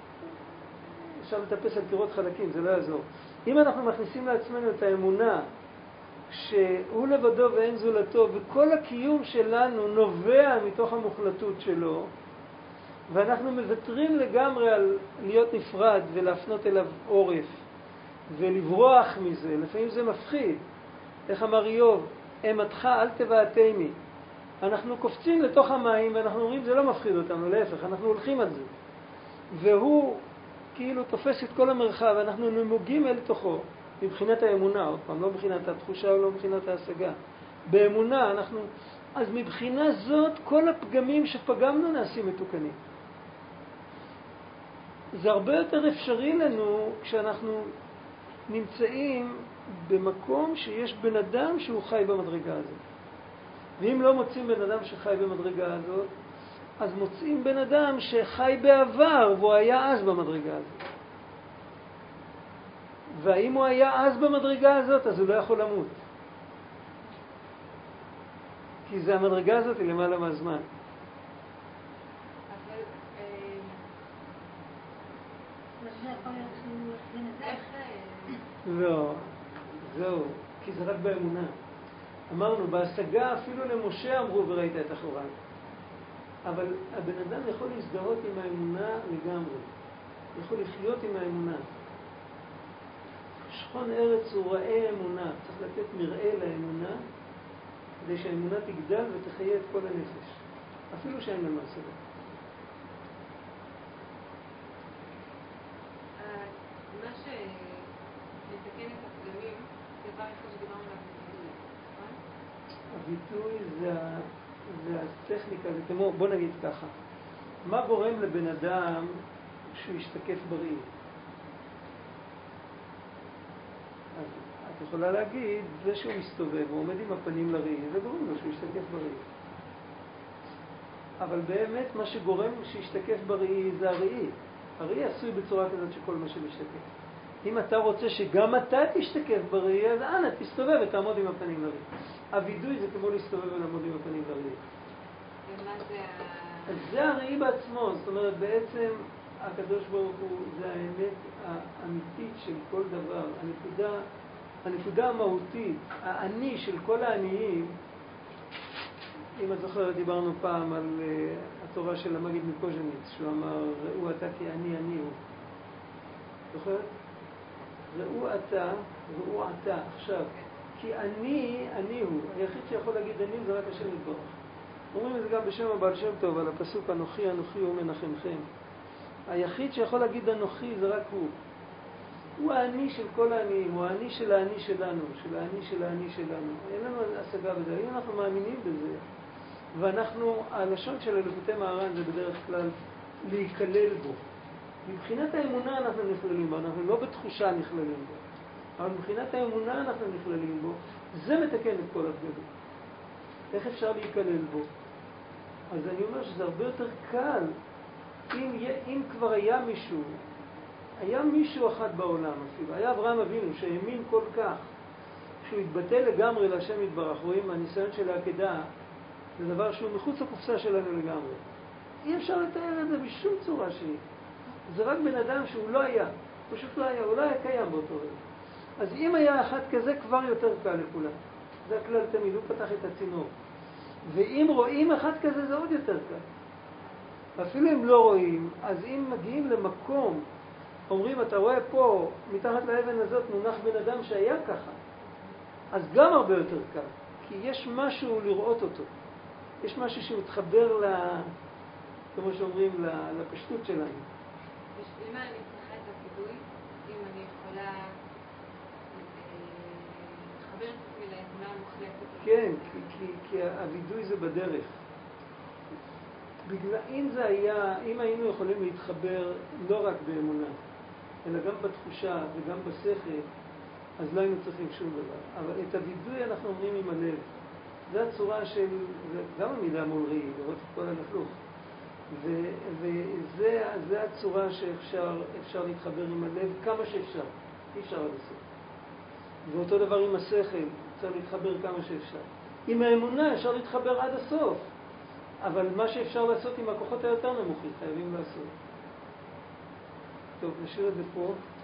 אפשר לטפס על קירות חלקים, זה לא יעזור. אם אנחנו מכניסים לעצמנו את האמונה שהוא לבדו ואין זולתו, וכל הקיום שלנו נובע מתוך המוחלטות שלו, ואנחנו מבטרים לגמרי על להיות נפרד ולהפנות אליו עורף ולברוח מזה, לפעמים זה מפחיד. איך אמר איוב, אמתך אל תבעתני. אנחנו קופצים לתוך המים ואנחנו אומרים זה לא מפחיד אותנו, להפך, אנחנו הולכים על זה. והוא כאילו תופס את כל המרחב, אנחנו נמוגים אל תוכו, מבחינת האמונה, עוד פעם, לא מבחינת התחושה או לא מבחינת ההשגה. באמונה אנחנו, אז מבחינה זאת כל הפגמים שפגמנו נעשים מתוקנים. זה הרבה יותר אפשרי לנו כשאנחנו נמצאים במקום שיש בן אדם שהוא חי במדרגה הזאת. ואם לא מוצאים בן אדם שחי במדרגה הזאת, אז מוצאים בן אדם שחי בעבר והוא היה אז במדרגה הזאת. והאם הוא היה אז במדרגה הזאת, אז הוא לא יכול למות. כי זה המדרגה הזאת היא למעלה מהזמן. לא, זהו, כי זה רק באמונה. אמרנו, בהשגה אפילו למשה אמרו וראית את החורן. אבל הבן אדם יכול להזדהות עם האמונה לגמרי. יכול לחיות עם האמונה. שכון ארץ הוא ראה אמונה. צריך לתת מראה לאמונה, כדי שהאמונה תגדל ותחיה את כל הנפש. אפילו שאין לנו השגה. מה שמתקן את הפגמים, זה דבר אחד שדיברנו עליו בביטוי, נכון? הביטוי זה, זה הטכניקה, זה כמו, בוא נגיד ככה, מה גורם לבן אדם שהוא ישתקף בראי? אז את יכולה להגיד, זה שהוא מסתובב, הוא עומד עם הפנים לראי, זה גורם לו שהוא ישתקף בראי. אבל באמת מה שגורם שישתקף בראי זה הראי. הראי עשוי בצורה כזאת שכל מה שמשתקף. אם אתה רוצה שגם אתה תשתקף בראי, אז אנא, תסתובב ותעמוד עם הפנים לראי. הווידוי זה כמו להסתובב ולעמוד עם הפנים לראי. ומה זה ה... אז זה הראי בעצמו, זאת אומרת, בעצם הקדוש ברוך הוא זה האמת האמיתית של כל דבר. הנקודה, הנקודה המהותית, האני של כל העניים, אם את זוכרת, דיברנו פעם על uh, התורה של המגיד מקוז'ניץ, שהוא אמר, ראו אתה כי אני אני הוא. זוכרת? ראו אתה, ראו אתה, עכשיו. כי אני, אני הוא. היחיד שיכול להגיד אני זה רק השם יתברך. אומרים את זה גם בשם הבעל שם טוב, על הפסוק אנוכי, אנוכי הוא מנחמכם. היחיד שיכול להגיד אנוכי זה רק הוא. הוא האני של כל העניים, הוא האני של האני שלנו, של האני של האני שלנו. אין לנו השגה בזה, אם אנחנו מאמינים בזה, ואנחנו, הלשון של אלוקותי מהר"ן זה בדרך כלל להיכלל בו. מבחינת האמונה אנחנו נכללים בו, אנחנו לא בתחושה נכללים בו. אבל מבחינת האמונה אנחנו נכללים בו, זה מתקן את כל הבגדים. איך אפשר להיכלל בו? אז אני אומר שזה הרבה יותר קל, אם, אם כבר היה מישהו, היה מישהו אחד בעולם אפילו, היה אברהם אבינו שהאמין כל כך, שהוא התבטא לגמרי להשם יתברך, רואים הניסיון של העקדה, זה דבר שהוא מחוץ לקופסה שלנו לגמרי. אי אפשר לתאר את זה בשום צורה שהיא. זה רק בן אדם שהוא לא היה, פשוט לא היה, הוא לא היה קיים באותו רגע. אז אם היה אחד כזה, כבר יותר קל לכולם. זה הכלל תמיד, הוא פתח את הצינור. ואם רואים אחד כזה, זה עוד יותר קל. אפילו אם לא רואים, אז אם מגיעים למקום, אומרים, אתה רואה פה, מתחת לאבן הזאת מונח בן אדם שהיה ככה, אז גם הרבה יותר קל. כי יש משהו לראות אותו. יש משהו שמתחבר, ל... כמו שאומרים, לפשטות שלנו. למה אני צריכה את הפידוי, אם אני יכולה לחבר את עצמי לאמונה המוחלטת? כן, כי, כי, כי הווידוי זה בדרך. בגלל, אם זה היה, אם היינו יכולים להתחבר לא רק באמונה, אלא גם בתחושה וגם בשכל, אז לא היינו צריכים שום דבר. אבל את הווידוי אנחנו אומרים עם הלב. זו הצורה של, זה גם המידה מול ראי, לראות את כל הלכלוך. וזה זה הצורה שאפשר אפשר להתחבר עם הלב כמה שאפשר, אי אפשר עד הסוף. ואותו דבר עם השכל, צריך להתחבר כמה שאפשר. עם האמונה אפשר להתחבר עד הסוף, אבל מה שאפשר לעשות עם הכוחות היותר נמוכים, חייבים לעשות. טוב, נשאיר את זה פה.